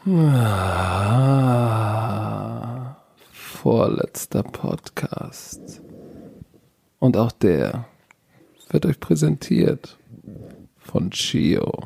Vorletzter Podcast. Und auch der wird euch präsentiert von Chio.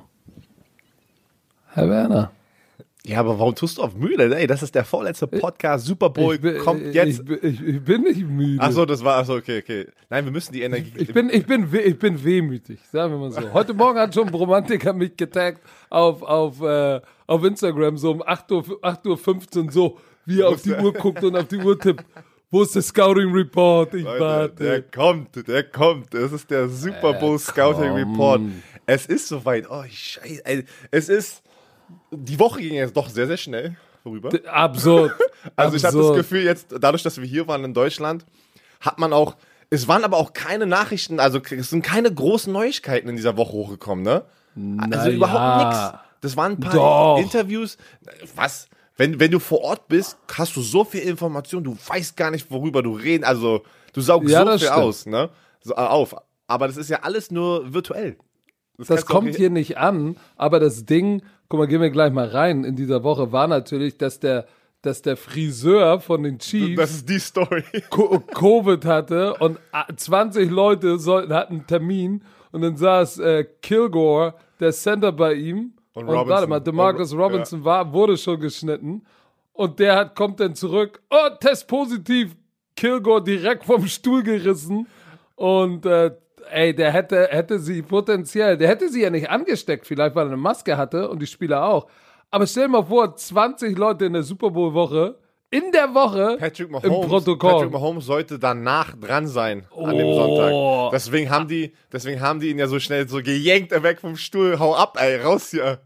Herr Werner. Ja, aber warum tust du auf müde? Ey, das ist der vorletzte Podcast. Super Bowl kommt jetzt. Ich bin nicht müde. Achso, das war, okay. Nein, wir müssen die Energie. Ich bin wehmütig, sagen wir mal so. Heute Morgen hat schon ein Romantiker mich getaggt auf Instagram, so um 8:15 Uhr, so, wie er auf die Uhr guckt und auf die Uhr tippt. Wo ist der Scouting Report? Ich warte. Der kommt. Das ist der Super Bowl Scouting Report. Es ist soweit. Oh, Scheiße. Es ist. Die Woche ging jetzt doch sehr, sehr schnell vorüber. Absurd. Also ich habe das Gefühl jetzt, dadurch, dass wir hier waren in Deutschland, hat man auch, es waren aber auch keine Nachrichten, also es sind keine großen Neuigkeiten in dieser Woche hochgekommen, ne? Also überhaupt nichts. Das waren ein paar Interviews. Was? Wenn du vor Ort bist, hast du so viel Information, du weißt gar nicht, worüber du reden, also du saugst so viel aus, ne? Auf. Aber das ist ja alles nur virtuell. Das kommt hier nicht an, aber das Ding, guck mal, gehen wir gleich mal rein, in dieser Woche war natürlich, dass der Friseur von den Chiefs, das ist die Story, Covid hatte und 20 Leute hatten einen Termin und dann saß Kilgore, der Center bei ihm und warte mal, DeMarcus Robinson wurde schon geschnitten und der kommt dann zurück, Test positiv, Kilgore direkt vom Stuhl gerissen und der hätte sie potenziell, der hätte sie ja nicht angesteckt, vielleicht weil er eine Maske hatte und die Spieler auch. Aber stell dir mal vor, 20 Leute in der Super Bowl-Woche, in der Woche im Protokoll. Patrick Mahomes sollte danach dran sein an dem Sonntag. Deswegen haben die ihn ja so schnell so gejenkt, weg vom Stuhl, hau ab, ey, raus hier.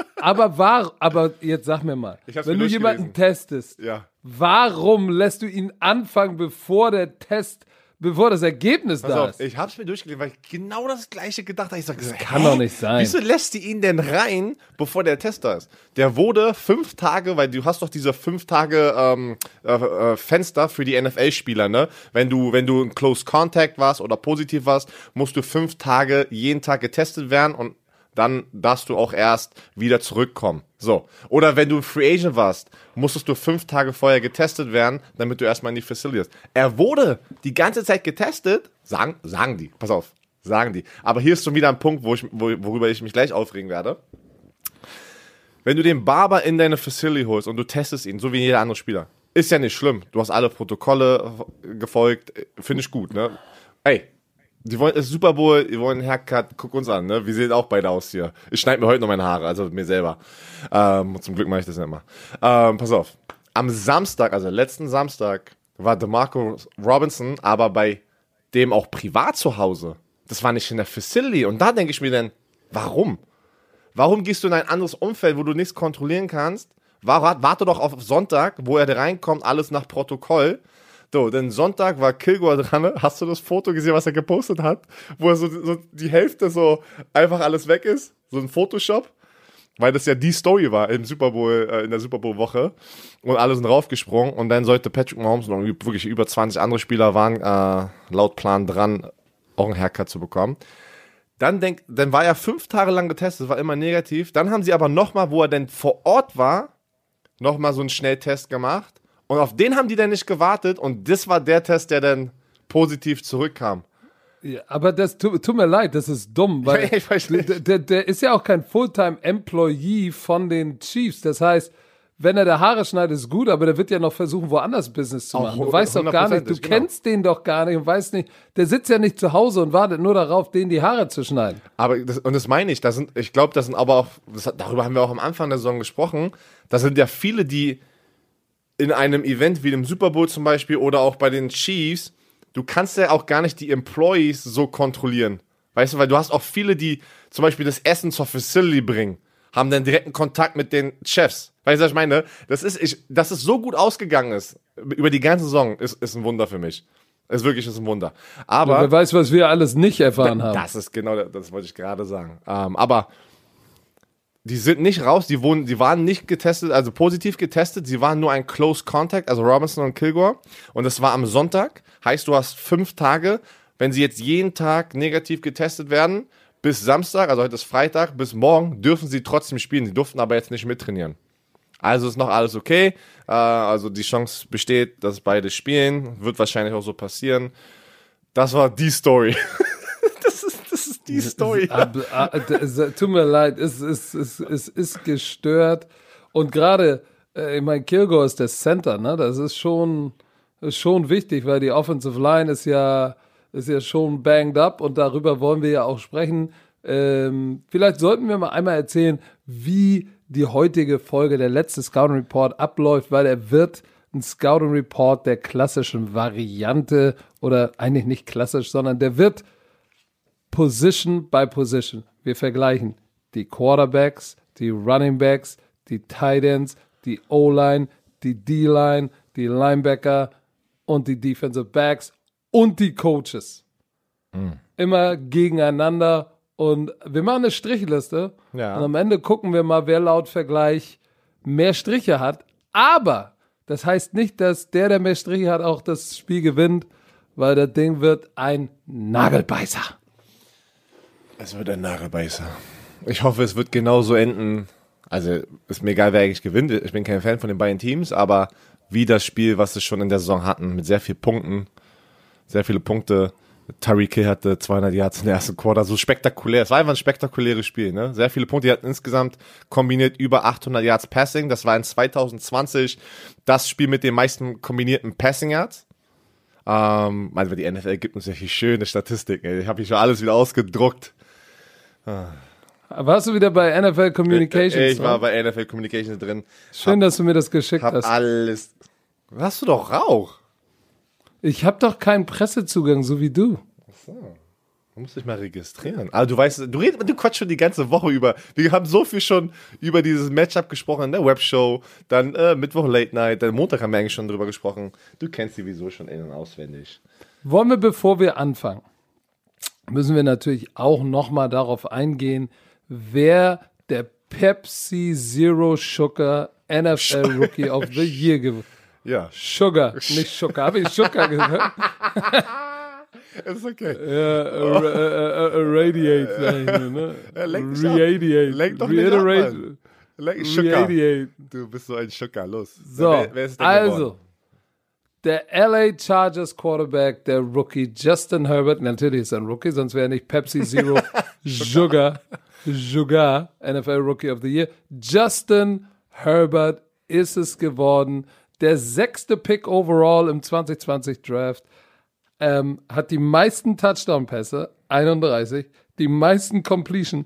Aber jetzt sag mir mal, wenn du jemanden testest, warum lässt du ihn anfangen, bevor das Ergebnis da ist? Ich hab's mir durchgelesen, weil ich genau das Gleiche gedacht habe. Ich sag, das kann doch nicht sein. Wieso lässt die ihn denn rein, bevor der Test da ist? Der wurde 5 Tage, weil du hast doch diese 5 Tage Fenster für die NFL-Spieler, ne? Wenn du in Close Contact warst oder positiv warst, musst du 5 Tage jeden Tag getestet werden und dann darfst du auch erst wieder zurückkommen. So. Oder wenn du Free Agent warst, musstest du 5 Tage vorher getestet werden, damit du erstmal in die Facility hast. Er wurde die ganze Zeit getestet, sagen die. Pass auf, sagen die. Aber hier ist schon wieder ein Punkt, worüber ich mich gleich aufregen werde. Wenn du den Barber in deine Facility holst und du testest ihn, so wie jeder andere Spieler, ist ja nicht schlimm. Du hast alle Protokolle gefolgt, finde ich gut, ne? Ey, die wollen das Super Bowl, die wollen einen Haircut, guck uns an, ne? Wir sehen auch beide aus hier. Ich schneide mir heute noch meine Haare, also mir selber. Zum Glück mache ich das nicht immer. Pass auf. Am Samstag, also letzten Samstag, war DeMarcus Robinson aber bei dem auch privat zu Hause. Das war nicht in der Facility. Und da denke ich mir dann, warum? Warum gehst du in ein anderes Umfeld, wo du nichts kontrollieren kannst? Warte doch auf Sonntag, wo er reinkommt, alles nach Protokoll. So, denn Sonntag war Kilgore dran. Hast du das Foto gesehen, was er gepostet hat? Wo er so die Hälfte so einfach alles weg ist? So ein Photoshop? Weil das ja die Story war im Super Bowl, in der Super Bowl-Woche. Und alle sind raufgesprungen. Und dann sollte Patrick Mahomes und wirklich über 20 andere Spieler waren laut Plan dran, auch einen Haircut zu bekommen. Dann war er 5 Tage lang getestet, war immer negativ. Dann haben sie aber nochmal, wo er denn vor Ort war, nochmal so einen Schnelltest gemacht. Und auf den haben die dann nicht gewartet und das war der Test, der dann positiv zurückkam. Ja, aber das tut mir leid, das ist dumm, weil der ist ja auch kein Fulltime-Employee von den Chiefs. Das heißt, wenn er da Haare schneidet, ist gut, aber der wird ja noch versuchen, woanders Business zu machen. Du weißt doch gar nicht, du kennst den doch gar nicht und weißt nicht, der sitzt ja nicht zu Hause und wartet nur darauf, denen die Haare zu schneiden. Aber das meine ich, ich glaube, das sind aber auch, darüber haben wir auch am Anfang der Saison gesprochen, da sind ja viele, die in einem Event wie dem Super Bowl zum Beispiel oder auch bei den Chiefs, du kannst ja auch gar nicht die Employees so kontrollieren. Weißt du, weil du hast auch viele, die zum Beispiel das Essen zur Facility bringen, haben dann direkten Kontakt mit den Chefs. Weißt du, was ich meine? Dass es so gut ausgegangen ist, über die ganze Saison, ist ein Wunder für mich. Ist ein Wunder. Aber ja, wer weiß, was wir alles nicht erfahren haben. Das ist genau, das wollte ich gerade sagen. Aber die sind nicht raus, die waren nicht getestet, also positiv getestet, sie waren nur ein Close Contact, also Robinson und Kilgore. Und das war am Sonntag, heißt du hast 5 Tage, wenn sie jetzt jeden Tag negativ getestet werden, bis Samstag, also heute ist Freitag, bis morgen dürfen sie trotzdem spielen, sie durften aber jetzt nicht mittrainieren. Also ist noch alles okay. Also die Chance besteht, dass beide spielen. Wird wahrscheinlich auch so passieren. Das war die Story. Das ist die Story. Tut mir leid, es ist gestört. Und gerade, ich meine, Kilgore ist der Center, ne? Das ist schon wichtig, weil die Offensive Line ist ja schon banged up und darüber wollen wir ja auch sprechen. Vielleicht sollten wir mal einmal erzählen, wie die heutige Folge, der letzte Scouting Report abläuft, weil er wird ein Scouting Report der klassischen Variante oder eigentlich nicht klassisch, sondern der wird Position by Position. Wir vergleichen die Quarterbacks, die Running Backs, die Tight Ends, die O-Line, die D-Line, die Linebacker und die Defensive Backs und die Coaches. Immer gegeneinander und wir machen eine Strichliste und am Ende gucken wir mal, wer laut Vergleich mehr Striche hat. Aber das heißt nicht, dass der mehr Striche hat, auch das Spiel gewinnt, weil das Ding wird ein Nagelbeißer. Es wird ein Nagelbeißer. Ich hoffe, es wird genauso enden. Also ist mir egal, wer eigentlich gewinnt. Ich bin kein Fan von den beiden Teams, aber wie das Spiel, was sie schon in der Saison hatten, mit sehr vielen Punkten, sehr viele Punkte. Tyreek Hill hatte 200 Yards in der ersten Quarter, so spektakulär. Es war einfach ein spektakuläres Spiel, ne? Sehr viele Punkte. Die hatten insgesamt kombiniert über 800 Yards Passing. Das war in 2020 das Spiel mit den meisten kombinierten Passing Yards. Also die NFL gibt uns ja hier schöne Statistiken. Ich habe hier schon alles wieder ausgedruckt. Warst du wieder bei NFL Communications? Ich war bei NFL Communications drin. Schön, dass du mir das geschickt hast. Alles. Hast du doch Rauch? Ich habe doch keinen Pressezugang, so wie du. Achso. Du musst dich mal registrieren. Aber du weißt, du quatschst schon die ganze Woche über. Wir haben so viel schon über dieses Matchup gesprochen in der Webshow. Dann Mittwoch Late Night. Dann Montag haben wir eigentlich schon drüber gesprochen. Du kennst die sowieso schon in- und auswendig. Wollen wir, bevor wir anfangen, müssen wir natürlich auch nochmal darauf eingehen, wer der Pepsi Zero Sugar NFL Rookie of the Year gewinnt. Ja. Sugar, nicht Sugar. Habe ich Sugar gehört? Ist okay. Radiate. Ne? Radiate. Lenk doch nicht ab, Mann. Radiate. Du bist so ein Sugar, los. So, wer ist denn also, geworden? der LA Chargers Quarterback, der Rookie Justin Herbert, natürlich ist er ein Rookie, sonst wäre er nicht Pepsi Zero Sugar, NFL Rookie of the Year. Justin Herbert ist es geworden. Der 6. Pick overall im 2020 Draft, hat die meisten Touchdown-Pässe, 31, die meisten Completions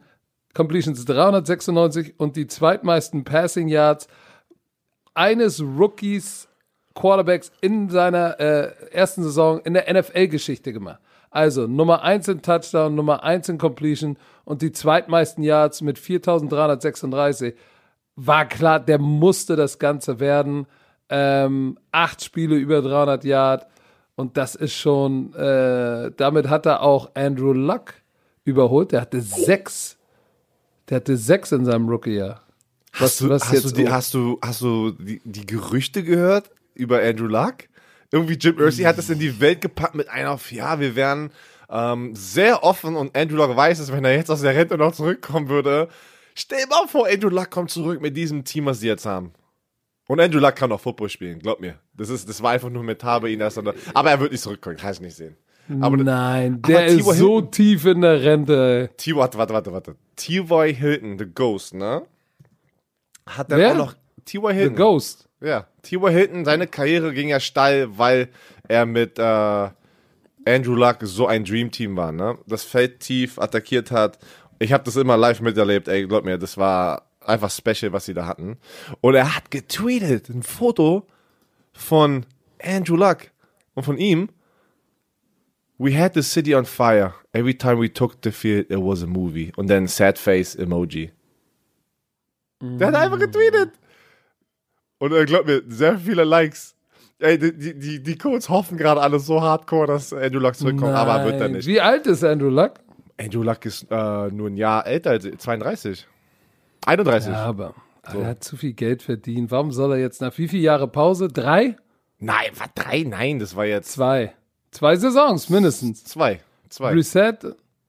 396 und die zweitmeisten Passing Yards eines Rookies Quarterbacks in seiner ersten Saison in der NFL-Geschichte gemacht. Also Nummer 1 in Touchdown, Nummer 1 in Completion und die zweitmeisten Yards mit 4.336. War klar, der musste das Ganze werden. 8 Spiele über 300 Yard und das ist schon, damit hat er auch Andrew Luck überholt. Der hatte 6 in seinem Rookie-Jahr. Hast du die Gerüchte gehört über Andrew Luck? Irgendwie Jim Irsay hat das in die Welt gepackt mit einer auf, ja, wir wären sehr offen und Andrew Luck weiß es, wenn er jetzt aus der Rente noch zurückkommen würde. Stell dir mal vor, Andrew Luck kommt zurück mit diesem Team, was sie jetzt haben. Und Andrew Luck kann auch Football spielen, glaub mir. Das war einfach nur mental bei ihm erst. Aber er wird nicht zurückkommen, kann ich nicht sehen. Aber, nein, der ist so tief in der Rente. Warte. T.Y. Hilton, The Ghost, ne? Hat dann Wer? auch noch T.Y. Hilton. The Ghost. Ja, T.Y. Hilton, seine Karriere ging ja steil, weil er mit Andrew Luck so ein Dream-Team war, ne? Das Feld tief attackiert hat. Ich habe das immer live miterlebt, ey, glaub mir, das war einfach special, was sie da hatten. Und er hat getweetet, ein Foto von Andrew Luck und von ihm. We had the city on fire. Every time we took the field, it was a movie. Und dann sad face Emoji. Der hat einfach getweetet. Und glaub mir, sehr viele Likes. Ey, die Codes hoffen gerade alle so hardcore, dass Andrew Luck zurückkommt, aber wird er nicht. Wie alt ist Andrew Luck? Andrew Luck ist nur ein Jahr älter als 32. 31. Ja, aber er hat zu viel Geld verdient. Warum soll er jetzt nach wie viele Jahre Pause? 3? Nein, was 3? Nein, das war jetzt 2. 2 Saisons mindestens. 2. Reset?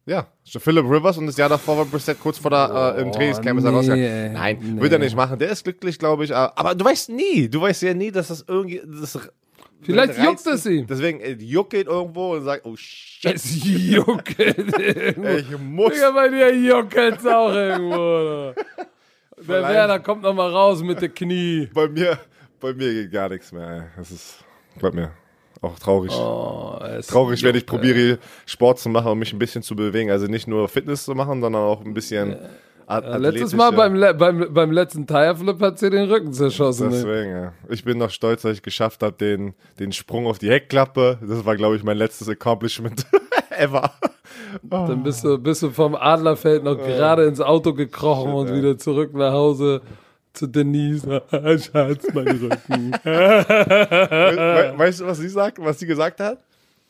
Ja, Philip Rivers und das Jahr davor war Brissett kurz vor der im Trainingscamp ist er rausgegangen. Nein, wird er nicht machen. Der ist glücklich, glaube ich. Aber du weißt ja nie, dass das irgendwie... Vielleicht juckt es ihm. Deswegen juckelt irgendwo und sagt, oh shit. Es juckelt irgendwo. Ich muss... Digga, bei dir juckelt's auch irgendwo. Oder? Der Werner kommt noch mal raus mit der Knie. Bei mir geht gar nichts mehr. Ey. Das ist, glaub mir, auch traurig. Traurig, wenn ich probiere, Sport zu machen und mich ein bisschen zu bewegen. Also nicht nur Fitness zu machen, sondern auch ein bisschen letztes Mal beim letzten Tire-Flip hat sie den Rücken zerschossen. Deswegen, ja. Ich bin noch stolz, dass ich geschafft habe, den Sprung auf die Heckklappe. Das war, glaube ich, mein letztes Accomplishment ever. Dann bist du vom Adlerfeld noch gerade ins Auto gekrochen und wieder zurück nach Hause. Zu Denise, Schatz, mein Rücken. Weißt du, was sie gesagt hat?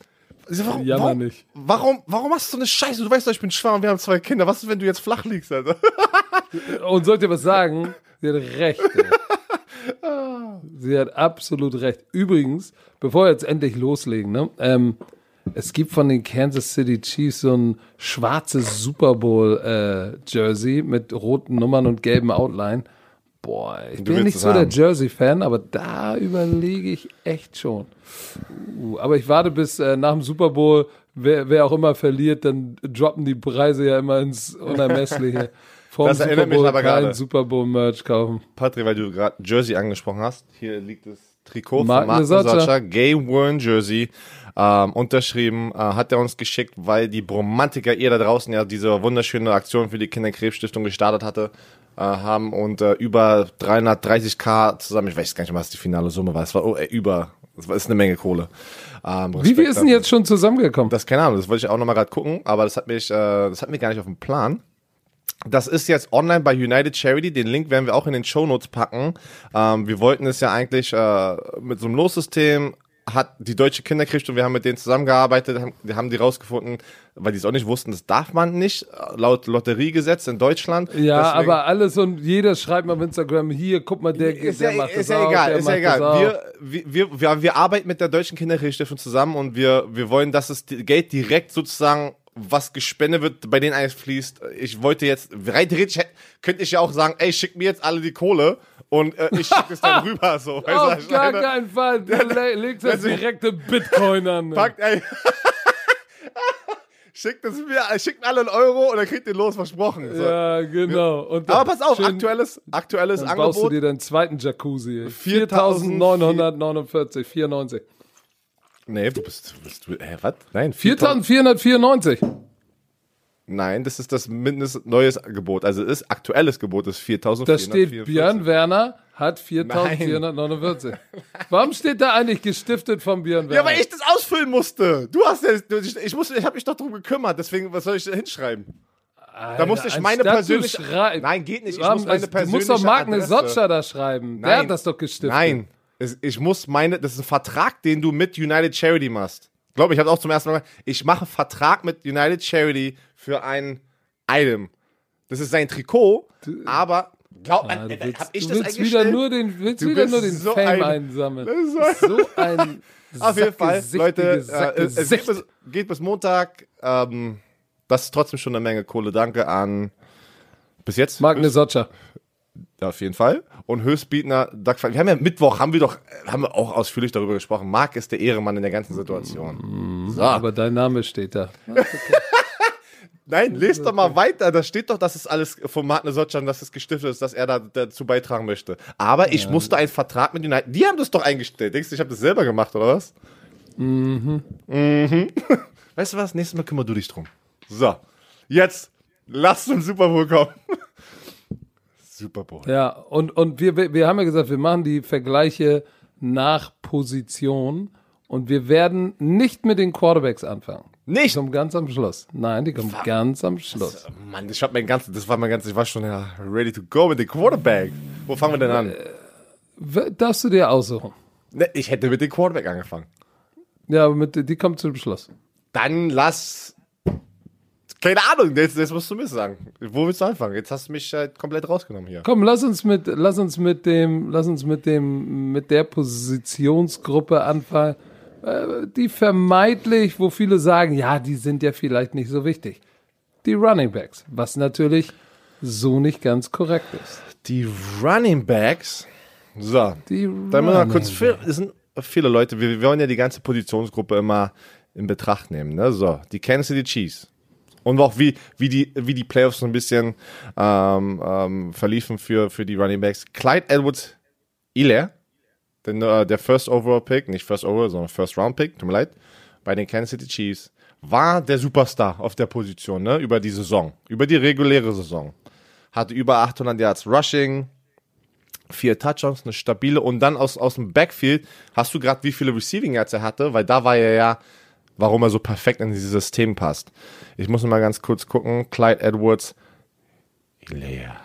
Warum machst du so eine Scheiße? Du weißt doch, ich bin schwanger und wir haben 2 Kinder. Was ist, wenn du jetzt flach liegst, Alter? Und soll ich dir was sagen? Sie hat recht. Sie hat absolut recht. Übrigens, bevor wir jetzt endlich loslegen, ne? Es gibt von den Kansas City Chiefs so ein schwarzes Super Bowl Jersey mit roten Nummern und gelben Outline. Boah, ich bin nicht so der Jersey-Fan, aber da überlege ich echt schon. Aber ich warte bis nach dem Super Bowl, wer auch immer verliert, dann droppen die Preise ja immer ins Unermessliche. Das erinnert mich aber gerade. Super Bowl-Merch kaufen. Patrick, weil du gerade Jersey angesprochen hast, hier liegt das Trikot von Martin Socha, Game Worn Jersey. Unterschrieben, hat er uns geschickt, weil die Bromantiker, ihr da draußen ja diese wunderschöne Aktion für die Kinderkrebsstiftung gestartet hatte, haben und über 330.000 zusammen, ich weiß gar nicht, was die finale Summe war, es ist eine Menge Kohle. Wie viel ist denn jetzt schon zusammengekommen? Das keine Ahnung, das wollte ich auch nochmal gerade gucken, aber das hat mir gar nicht auf dem Plan. Das ist jetzt online bei United Charity. Den Link werden wir auch in den Shownotes packen. Wir wollten es ja eigentlich mit so einem Lossystem, hat die Deutsche Kinderkrebsstiftung, wir haben mit denen zusammengearbeitet, haben die rausgefunden, weil die es auch nicht wussten, das darf man nicht, laut Lotteriegesetz in Deutschland. Ja, deswegen, aber alles und jeder schreibt mal auf Instagram, hier, guck mal, der macht das auch. Ist ja egal. Wir arbeiten mit der Deutschen Kinderkrebsstiftung zusammen und wir wollen, dass das Geld direkt sozusagen, was gespendet wird, bei denen eins fließt. Ich wollte jetzt, rein theoretisch könnte ich ja auch sagen, ey, schick mir jetzt alle die Kohle und ich schicke es dann rüber. So. Auf gar keinen Fall. Du legst das direkte Bitcoin an. Packt, ey. Schickt mir alle einen Euro und dann kriegt ihr los, versprochen. So. Ja, genau. Und aber pass auf, aktuelles dann Angebot. Baust du dir deinen zweiten Jacuzzi. 4.949,94. Nee, was? Nein, 4.494. Nein, das ist das neues Gebot. Also das aktuelles Gebot ist 4.444. Da steht, Björn Werner hat 4.449. Warum steht da eigentlich gestiftet von Björn Werner? Ja, weil ich das ausfüllen musste. Ich habe mich doch darum gekümmert, deswegen, was soll ich da hinschreiben? Alter, da musste ich meine persönliche... Nein, geht nicht. Ich muss meine persönliche Du musst doch Magne Socha da schreiben. Nein. Der hat das doch gestiftet. Nein. Das ist ein Vertrag, den du mit United Charity machst. Ich glaube, ich habe auch zum ersten Mal gesagt, ich mache Vertrag mit United Charity für ein Item. Das ist sein Trikot, aber glaub mir, hab ich das eingestellt? Willst wieder nur den so Fame einsammeln. So ein auf jeden Fall, Leute, es geht bis Montag. Das ist trotzdem schon eine Menge Kohle. Danke an bis jetzt Magne Socha. Ja, auf jeden Fall. Und Höchstbietender, wir haben ja Mittwoch, haben wir auch ausführlich darüber gesprochen. Marc ist der Ehrenmann in der ganzen Situation. So. Aber dein Name steht da. Okay. Nein, lest doch mal weiter. Da steht doch, dass es alles von Magne Socha, dass es gestiftet ist, dass er dazu beitragen möchte. Aber ich musste einen Vertrag mit United. Die haben das doch eingestellt. Denkst du, ich habe das selber gemacht, oder was? Weißt du was? Nächstes Mal kümmere du dich drum. So, jetzt lass zum Super Bowl kommen. Super Bowl. Ja, und wir haben ja gesagt, wir machen die Vergleiche nach Position und wir werden nicht mit den Quarterbacks anfangen. Nicht? Die kommen ganz am Schluss. Nein, die kommen ganz am Schluss. Mann, ich war schon ready to go mit dem Quarterback. Wo fangen wir denn an? Darfst du dir aussuchen? Ne, ich hätte mit dem Quarterback angefangen. Ja, aber die kommt zum Schluss. Dann lass... Keine Ahnung, jetzt musst du mir sagen. Wo willst du anfangen? Jetzt hast du mich komplett rausgenommen hier. Komm, lass uns mit der Positionsgruppe anfangen, die vermeintlich, wo viele sagen, ja, die sind ja vielleicht nicht so wichtig. die Running Backs, was natürlich so nicht ganz korrekt ist. Die Running Backs, so, da müssen wir kurz, es sind viele Leute, wir wollen ja die ganze Positionsgruppe immer in Betracht nehmen, ne? So, die Kansas City Chiefs. Und auch wie die Playoffs so ein bisschen verliefen für die Running Backs. Clyde Edwards-Helaire, der First Overall Pick, nicht First Overall, sondern First Round Pick, tut mir leid, bei den Kansas City Chiefs, war der Superstar auf der Position, ne? Über die Saison, über die reguläre Saison. Hatte über 800 Yards Rushing, 4 Touchdowns, eine stabile, und dann aus dem Backfield, hast du gerade, wie viele Receiving Yards er hatte, weil da war er ja, warum er so perfekt in dieses System passt. Ich muss mal ganz kurz gucken, Clyde Edwards-Helaire.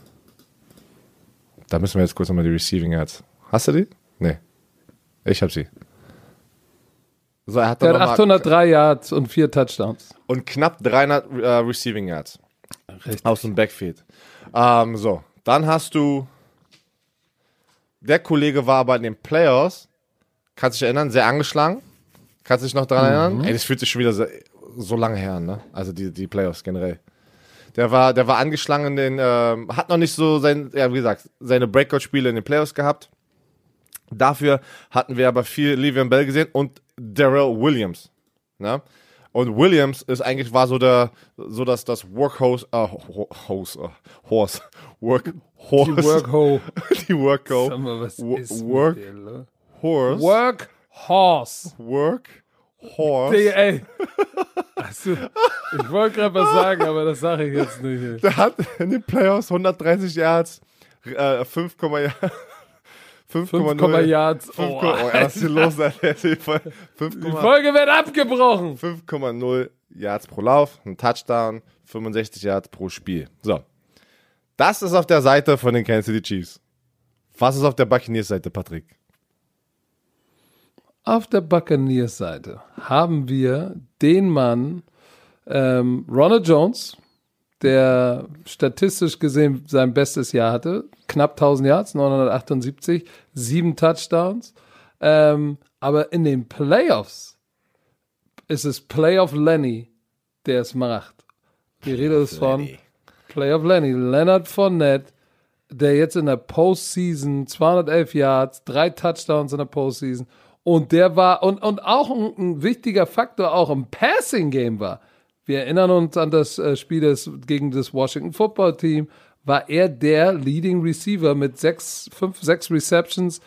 Da müssen wir jetzt kurz nochmal die Receiving Yards. Hast du die? Nee. Ich hab sie. So, er hat 803 Yards und 4 Touchdowns. Und knapp 300 Receiving Yards. Richtig. Aus dem Backfield. So, dann hast du, der Kollege war aber in den Playoffs, kannst dich erinnern, sehr angeschlagen. Kannst du dich noch dran erinnern? Ey, das fühlt sich schon wieder so lange her an, ne? Also die Playoffs generell. Der war angeschlagen hat noch nicht so seine Breakout-Spiele in den Playoffs gehabt. Dafür hatten wir aber viel Le'Veon Bell gesehen und Darrell Williams, ne? Und Williams war so das Workhorse, Die Workhorse. Die Workhorse. Sag mal, was ist Workhorse. Workhorse. Ey. Also, ich wollte gerade was sagen, aber das sage ich jetzt nicht. Der hat in den Playoffs 130 Yards, 5,0 Yards. Was ist hier los? Die Folge wird abgebrochen. 5,0 Yards pro Lauf, ein Touchdown, 65 Yards pro Spiel. So. Das ist auf der Seite von den Kansas City Chiefs. Was ist auf der Buccaneers-Seite, Patrick? Auf der Buccaneers-Seite haben wir den Mann Ronald Jones, der statistisch gesehen sein bestes Jahr hatte. Knapp 1000 Yards, 978, 7 Touchdowns. Aber in den Playoffs ist es Playoff Lenny, der es macht. Die Rede ist von Playoff Lenny. Leonard Fournette, der jetzt in der Postseason 211 Yards, 3 Touchdowns in der Postseason. Und der war, und auch ein wichtiger Faktor auch im Passing-Game war. Wir erinnern uns an das Spiel gegen das Washington Football Team, war er der Leading Receiver mit 6 Receptions,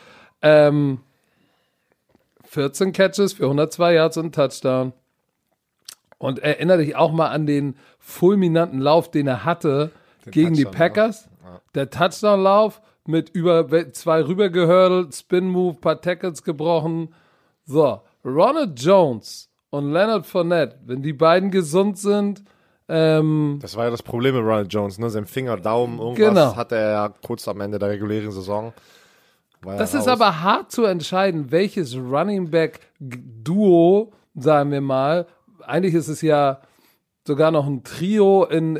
14 Catches für 102 Yards und einen Touchdown. Und erinnere dich auch mal an den fulminanten Lauf, den er hatte gegen die Packers. Ja. Der Touchdown-Lauf mit über 2 rübergehördelt, Spin-Move, paar Tackles gebrochen. So, Ronald Jones und Leonard Fournette, wenn die beiden gesund sind. Das war ja das Problem mit Ronald Jones, ne? Sein Finger, Daumen, irgendwas hatte er ja kurz am Ende der regulären Saison. Das ist aber hart zu entscheiden, welches Running Back Duo, sagen wir mal, eigentlich ist es ja sogar noch ein Trio in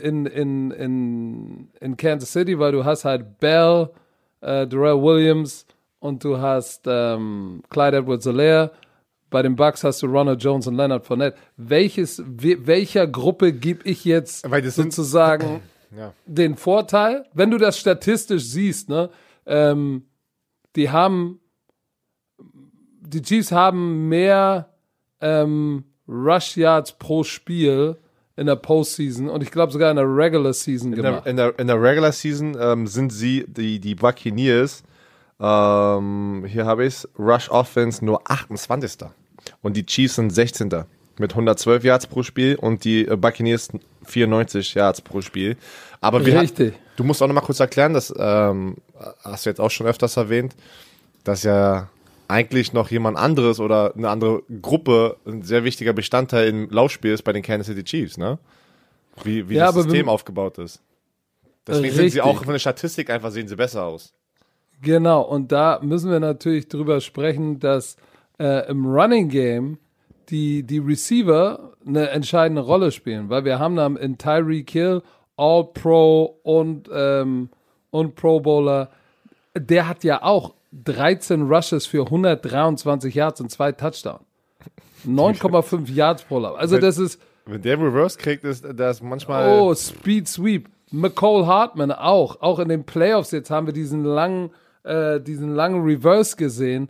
Kansas City, weil du hast halt Bell, Darrell Williams und du hast Clyde Edwards-Helaire. Bei den Bucks hast du Ronald Jones und Leonard Fournette. Welcher Gruppe gebe ich jetzt sozusagen den Vorteil? Wenn du das statistisch siehst, ne? Die Chiefs haben mehr Rush Yards pro Spiel in der Postseason und ich glaube sogar in der Regular Season gemacht. In der Regular Season sind sie, die Buccaneers, hier habe ich es, Rush Offense nur 28. Und die Chiefs sind 16. mit 112 Yards pro Spiel und die Buccaneers 94 Yards pro Spiel. Aber du musst auch noch mal kurz erklären, das hast du jetzt auch schon öfters erwähnt, dass ja eigentlich noch jemand anderes oder eine andere Gruppe ein sehr wichtiger Bestandteil im Laufspiel ist bei den Kansas City Chiefs, ne? Wie das System aufgebaut ist. Deswegen sind sie auch von der Statistik einfach, sehen sie besser aus. Genau, und da müssen wir natürlich drüber sprechen, dass im Running Game die Receiver eine entscheidende Rolle spielen, weil wir haben dann in Tyreek Hill All-Pro und Pro Bowler, der hat ja auch 13 Rushes für 123 Yards und 2 Touchdowns. 9,5 Yards pro Lauf. Also das ist Wenn der Reverse kriegt, ist das manchmal... Oh, Speed Sweep. Mecole Hardman auch in den Playoffs jetzt haben wir diesen langen Reverse gesehen.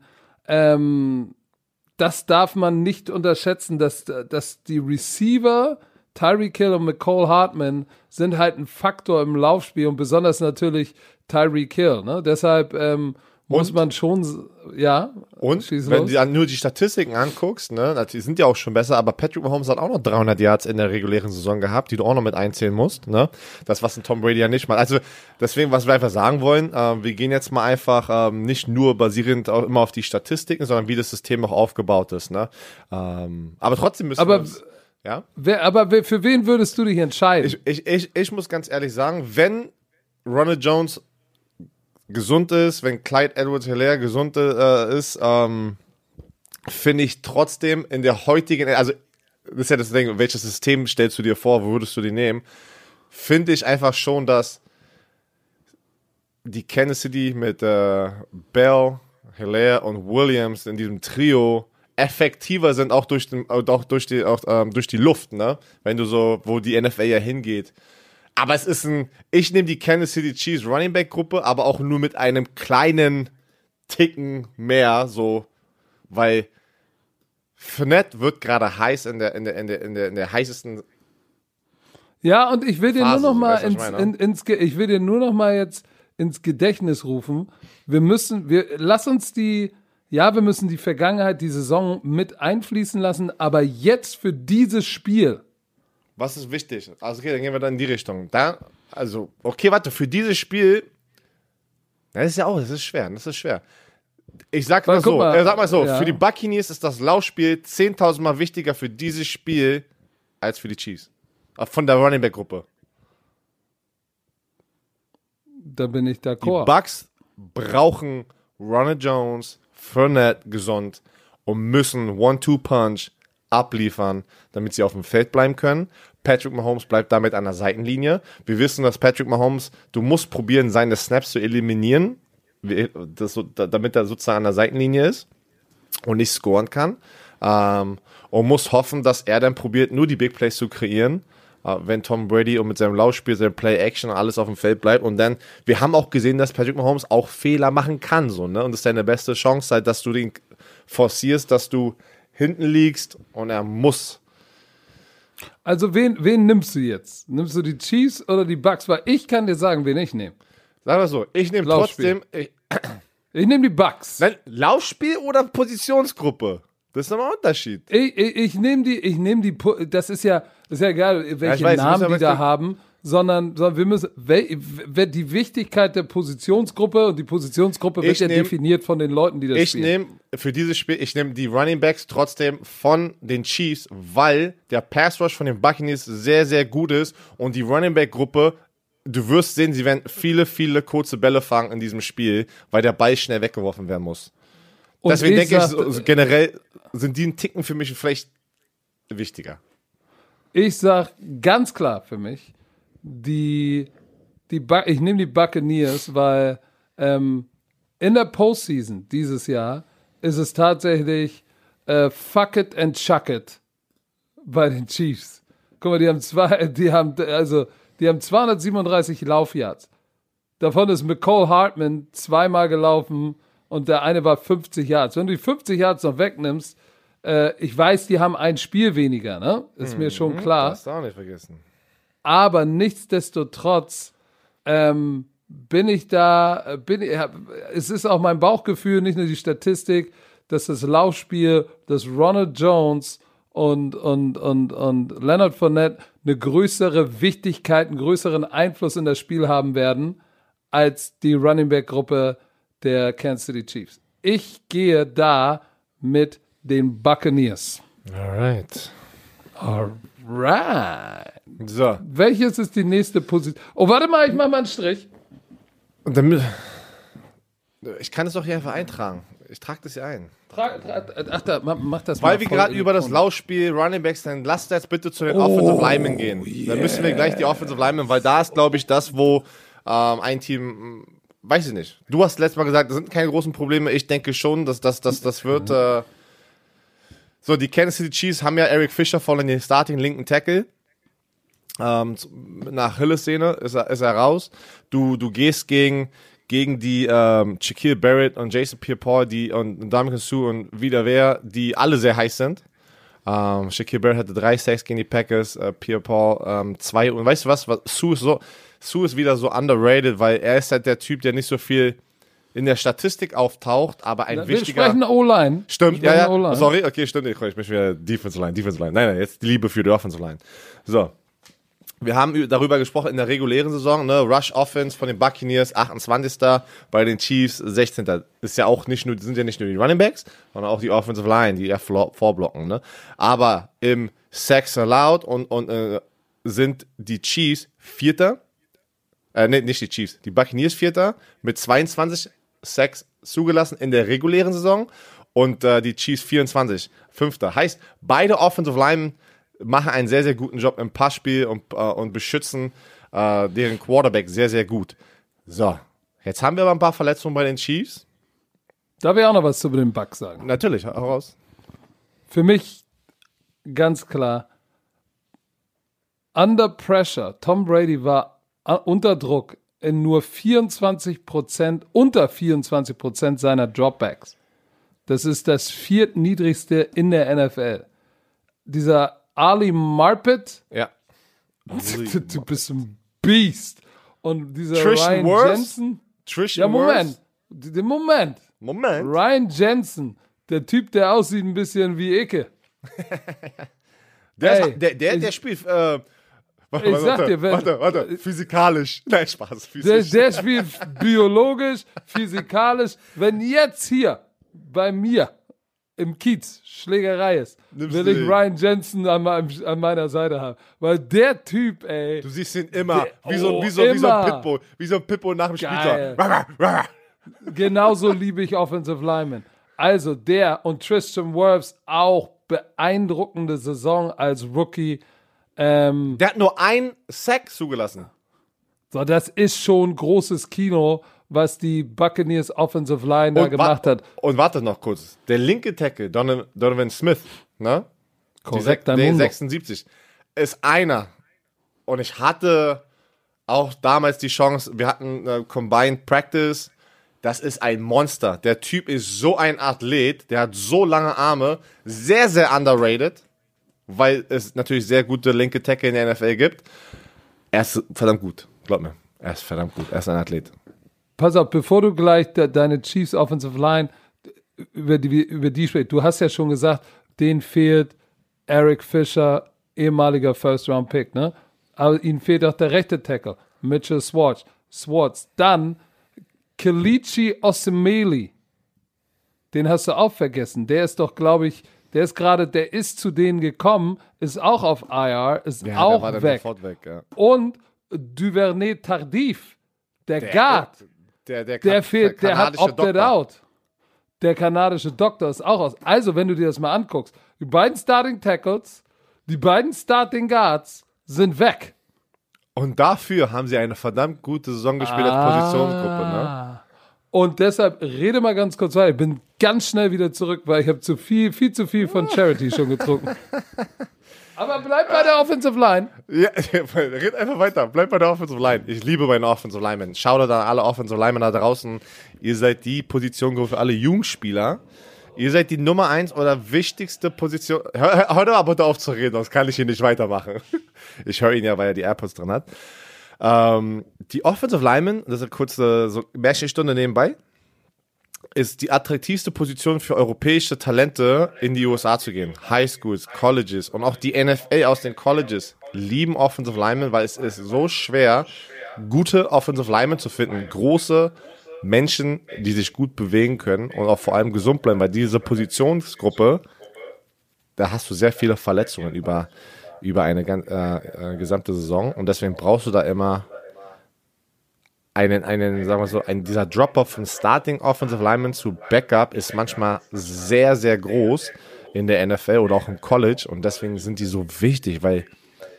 Das darf man nicht unterschätzen, dass die Receiver, Tyreek Hill und Mecole Hardman, sind halt ein Faktor im Laufspiel und besonders natürlich Tyreek Hill. Ne? Deshalb muss man schon, ja. Und wenn du nur die Statistiken anguckst, ne, die sind ja auch schon besser, aber Patrick Mahomes hat auch noch 300 Yards in der regulären Saison gehabt, die du auch noch mit einzählen musst. Ne? Das, was ein Tom Brady ja nicht macht. Also deswegen, was wir einfach sagen wollen, wir gehen jetzt mal einfach nicht nur basierend auch immer auf die Statistiken, sondern wie das System auch aufgebaut ist. Ne? Aber trotzdem müssen wir uns... Ja? Für wen würdest du dich entscheiden? Ich muss ganz ehrlich sagen, wenn Ronald Jones gesund ist, wenn Clyde Edwards-Helaire gesund ist, finde ich trotzdem in der heutigen, also das ist ja das Ding, welches System stellst du dir vor, wo würdest du die nehmen? Finde ich einfach schon, dass die Kansas City mit Bell, Helaire und Williams in diesem Trio effektiver sind, auch durch die Luft, ne? Wenn du so, wo die NFL ja hingeht. Aber es ist ich nehme die Kansas City Chiefs Running Back Gruppe, aber auch nur mit einem kleinen Ticken mehr, so, weil Fournette wird gerade heiß in der heißesten. Ja, und ich will dir Phase, nur noch mal ich will dir nur noch mal jetzt ins Gedächtnis rufen. Wir müssen die Vergangenheit, die Saison mit einfließen lassen, aber jetzt für dieses Spiel. Was ist wichtig? Also okay, dann gehen wir dann in die Richtung. Für dieses Spiel, das ist schwer. Ich sag mal so, ja. Für die Buccaneers ist das Laufspiel 10.000 Mal wichtiger für dieses Spiel als für die Chiefs. Von der Running Back Gruppe. Da bin ich d'accord. Die Bucks brauchen Ronald Jones, Fournette gesund und müssen One-Two-Punch abliefern, damit sie auf dem Feld bleiben können. Patrick Mahomes bleibt damit an der Seitenlinie. Wir wissen, dass Patrick Mahomes, du musst probieren, seine Snaps zu eliminieren, damit er sozusagen an der Seitenlinie ist und nicht scoren kann. Und muss hoffen, dass er dann probiert, nur die Big Plays zu kreieren, wenn Tom Brady und mit seinem Laufspiel, seinem Play-Action alles auf dem Feld bleibt. Und dann, wir haben auch gesehen, dass Patrick Mahomes auch Fehler machen kann. So, ne? Und das ist deine beste Chance, halt, dass du den forcierst, dass du hinten liegst und er muss. Also wen nimmst du jetzt? Nimmst du die Chiefs oder die Bucks? Weil ich kann dir sagen, wen ich nehme. Sag mal so, ich nehme trotzdem... Ich nehme die Bucks. Nein, Laufspiel oder Positionsgruppe? Das ist nochmal ein Unterschied. Ich nehme die, das ist ja egal, welche Namen die da haben, sondern wir müssen, die Wichtigkeit der Positionsgruppe und die Positionsgruppe wird ja definiert von den Leuten, die das spielen. Für dieses Spiel, ich nehme die Running Backs trotzdem von den Chiefs, weil der Pass Rush von den Buccaneers sehr, sehr gut ist und die Running Back Gruppe, du wirst sehen, sie werden viele, viele kurze Bälle fangen in diesem Spiel, weil der Ball schnell weggeworfen werden muss. Und deswegen denke ich, generell sind die einen Ticken für mich vielleicht wichtiger. Ich sag ganz klar für mich, ich nehme die Buccaneers, weil in der Postseason dieses Jahr ist es tatsächlich fuck it and chuck it bei den Chiefs. Guck mal, die haben 237 Laufyards. Davon ist Mecole Hardman zweimal gelaufen und der eine war 50 Yards. Wenn du die 50 Yards noch wegnimmst, ich weiß, die haben ein Spiel weniger, ne? Ist mir schon klar. Das darfst du auch nicht vergessen. Aber nichtsdestotrotz es ist auch mein Bauchgefühl, nicht nur die Statistik, dass das Laufspiel, dass Ronald Jones und Leonard Fournette eine größere Wichtigkeit, einen größeren Einfluss in das Spiel haben werden, als die Running Back Gruppe der Kansas City Chiefs. Ich gehe da mit den Buccaneers. Alright. So. Welches ist die nächste Position? Oh, warte mal, ich mach mal einen Strich. Und damit, ich kann es doch hier einfach eintragen. Ich trage das hier ein. Mach das mal. Weil wir gerade über das Laufspiel Running Backs, dann lasst jetzt bitte zu den Offensive Linemen gehen. Yeah. Dann müssen wir gleich die Offensive Linemen, weil da ist, glaube ich, das, wo ein Team, weiß ich nicht. Du hast letztes Mal gesagt, das sind keine großen Probleme. Ich denke schon, dass das wird... So, die Kansas City Chiefs haben ja Eric Fisher voll in den Starting linken Tackle. Nach Achillessehne ist er raus. Du gehst gegen die Shaquille Barrett und Jason Pierre-Paul und Ndamukong Suh und wieder wer, die alle sehr heiß sind. Shaquille Barrett hatte 3 Sacks gegen die Packers, Pierre-Paul 2. Und weißt du was? Suh ist wieder so underrated, weil er ist halt der Typ, der nicht so viel in der Statistik auftaucht, aber ein wichtiger... Wir sprechen O-Line. Stimmt, ja. O-Line. Sorry, okay, stimmt. Ich bin wieder Defensive Line. Nein, jetzt die Liebe für die Offensive Line. So. Wir haben darüber gesprochen in der regulären Saison, ne? Rush Offense von den Buccaneers, 28. Bei den Chiefs, 16. Ist ja auch sind ja nicht nur die Running Backs, sondern auch die Offensive Line, die vorblocken, ne? Aber im Sacks allowed und sind die Chiefs Vierter. Nicht die Chiefs, die Buccaneers Vierter mit 22 Sacks zugelassen in der regulären Saison und die Chiefs 24, Fünfter. Heißt, beide Offensive Linemen machen einen sehr, sehr guten Job im Passspiel und beschützen deren Quarterback sehr, sehr gut. So, jetzt haben wir aber ein paar Verletzungen bei den Chiefs. Darf ich auch noch was zu den Bucks sagen? Natürlich, hau raus. Für mich ganz klar, under pressure, Tom Brady war unter Druck in nur 24%, unter 24% seiner Dropbacks. Das ist das viertniedrigste in der NFL. Dieser Ali Marpet, ja. Du bist ein Beast. Und dieser Ryan Jensen. Moment. Ryan Jensen, der Typ, der aussieht ein bisschen wie Icke. Der spielt... Warte. Physikalisch. Nein, Spaß. Der spielt biologisch, physikalisch. Wenn jetzt hier bei mir im Kiez Schlägerei ist, will ich Ryan Jensen an meiner Seite haben. Weil der Typ, ey. Du siehst ihn immer. Wie so ein Pitbull. Wie so ein Pitbull nach dem Spieltag. Genauso liebe ich Offensive Linemen. Also der und Tristan Wirfs auch beeindruckende Saison als Rookie. Der hat nur einen Sack zugelassen. So, das ist schon großes Kino, was die Buccaneers Offensive Line da gemacht hat. Und warte noch kurz. Der linke Tackle, Donovan Smith, ne? Korrekt, der 76, ist einer. Und ich hatte auch damals die Chance, wir hatten Combined Practice. Das ist ein Monster. Der Typ ist so ein Athlet, der hat so lange Arme, sehr, sehr underrated. Weil es natürlich sehr gute linke Tackle in der NFL gibt. Er ist verdammt gut, glaub mir. Er ist verdammt gut, er ist ein Athlet. Pass auf, bevor du gleich deine Chiefs Offensive Line über die sprichst, du hast ja schon gesagt, denen fehlt Eric Fisher, ehemaliger First-Round-Pick, ne? Aber ihnen fehlt auch der rechte Tackle, Mitchell Schwartz. Dann Kelechi Osemele, den hast du auch vergessen. Der ist doch, glaube ich, der ist zu denen gekommen, ist auch auf IR, ist ja, auch weg. Ja. Und Duvernay Tardif, der Guard, der fehlt, der hat opted out. Der kanadische Doktor ist auch aus. Also, wenn du dir das mal anguckst, die beiden Starting Tackles, die beiden Starting Guards sind weg. Und dafür haben sie eine verdammt gute Saison gespielt als Positionsgruppe, ne? Und deshalb rede mal ganz kurz weiter. Ich bin ganz schnell wieder zurück, weil ich habe viel zu viel von Charity schon getrunken. Aber bleib bei der Offensive Line. Ja, red einfach weiter. Bleib bei der Offensive Line. Ich liebe meine Offensive Linemen. Schaut an alle Offensive Linemen da draußen. Ihr seid die Position für alle Jungspieler. Ihr seid die Nummer 1 oder wichtigste Position. Hör doch aber auf zu reden, sonst kann ich hier nicht weitermachen. Ich höre ihn ja, weil er die AirPods drin hat. Die Offensive Linemen, das ist eine kurze so Märchenstunde nebenbei, ist die attraktivste Position für europäische Talente in die USA zu gehen. Highschools, Colleges und auch die NFL aus den Colleges lieben Offensive Linemen, weil es ist so schwer, gute Offensive Linemen zu finden. Große Menschen, die sich gut bewegen können und auch vor allem gesund bleiben, weil diese Positionsgruppe, da hast du sehr viele Verletzungen über eine gesamte Saison und deswegen brauchst du da immer einen, sagen wir so, dieser Drop-Off von Starting Offensive Lineman zu Backup ist manchmal sehr, sehr groß in der NFL oder auch im College und deswegen sind die so wichtig, weil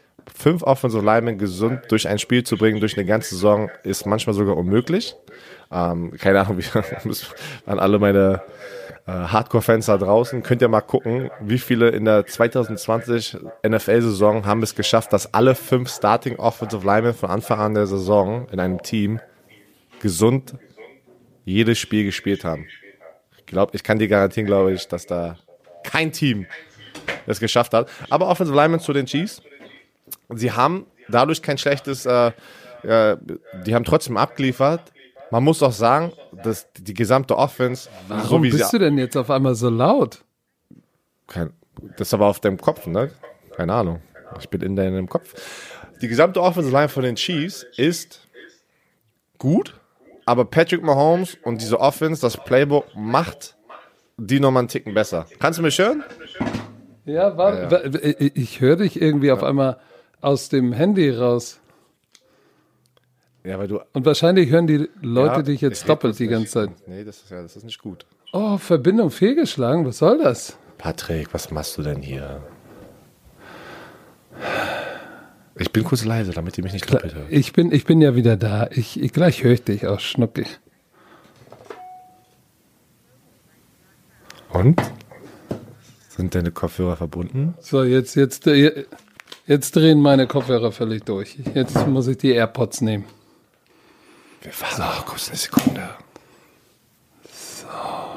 5 Offensive Linemen gesund durch ein Spiel zu bringen, durch eine ganze Saison, ist manchmal sogar unmöglich. Keine Ahnung, an alle meine Hardcore-Fans da draußen, könnt ihr mal gucken, wie viele in der 2020 NFL-Saison haben es geschafft, dass alle 5 Starting Offensive Linemen von Anfang an der Saison in einem Team gesund jedes Spiel gespielt haben. Ich kann dir garantieren, glaube ich, dass da kein Team das geschafft hat. Aber Offensive Linemen zu den Chiefs, sie haben dadurch kein schlechtes, die haben trotzdem abgeliefert. Man muss auch sagen, dass die gesamte Offense... Warum bist du denn jetzt auf einmal so laut? Das ist aber auf deinem Kopf, ne? Keine Ahnung. Ich bin in deinem Kopf. Die gesamte Offensive Line von den Chiefs ist gut, aber Patrick Mahomes und diese Offense, das Playbook, macht die nochmal einen Ticken besser. Kannst du mich hören? Ja, warte. Ja. Ich höre dich irgendwie auf einmal aus dem Handy raus. Ja, weil und wahrscheinlich hören die Leute dich jetzt doppelt die ganze Zeit. Nee, das ist nicht gut. Oh, Verbindung fehlgeschlagen, was soll das? Patrick, was machst du denn hier? Ich bin kurz leise, damit ihr mich nicht doppelt hört. Ich bin ja wieder da. Gleich höre ich dich auch schnuckig. Und? Sind deine Kopfhörer verbunden? So, jetzt drehen meine Kopfhörer völlig durch. Jetzt muss ich die AirPods nehmen. Wir warten noch kurz eine Sekunde. So.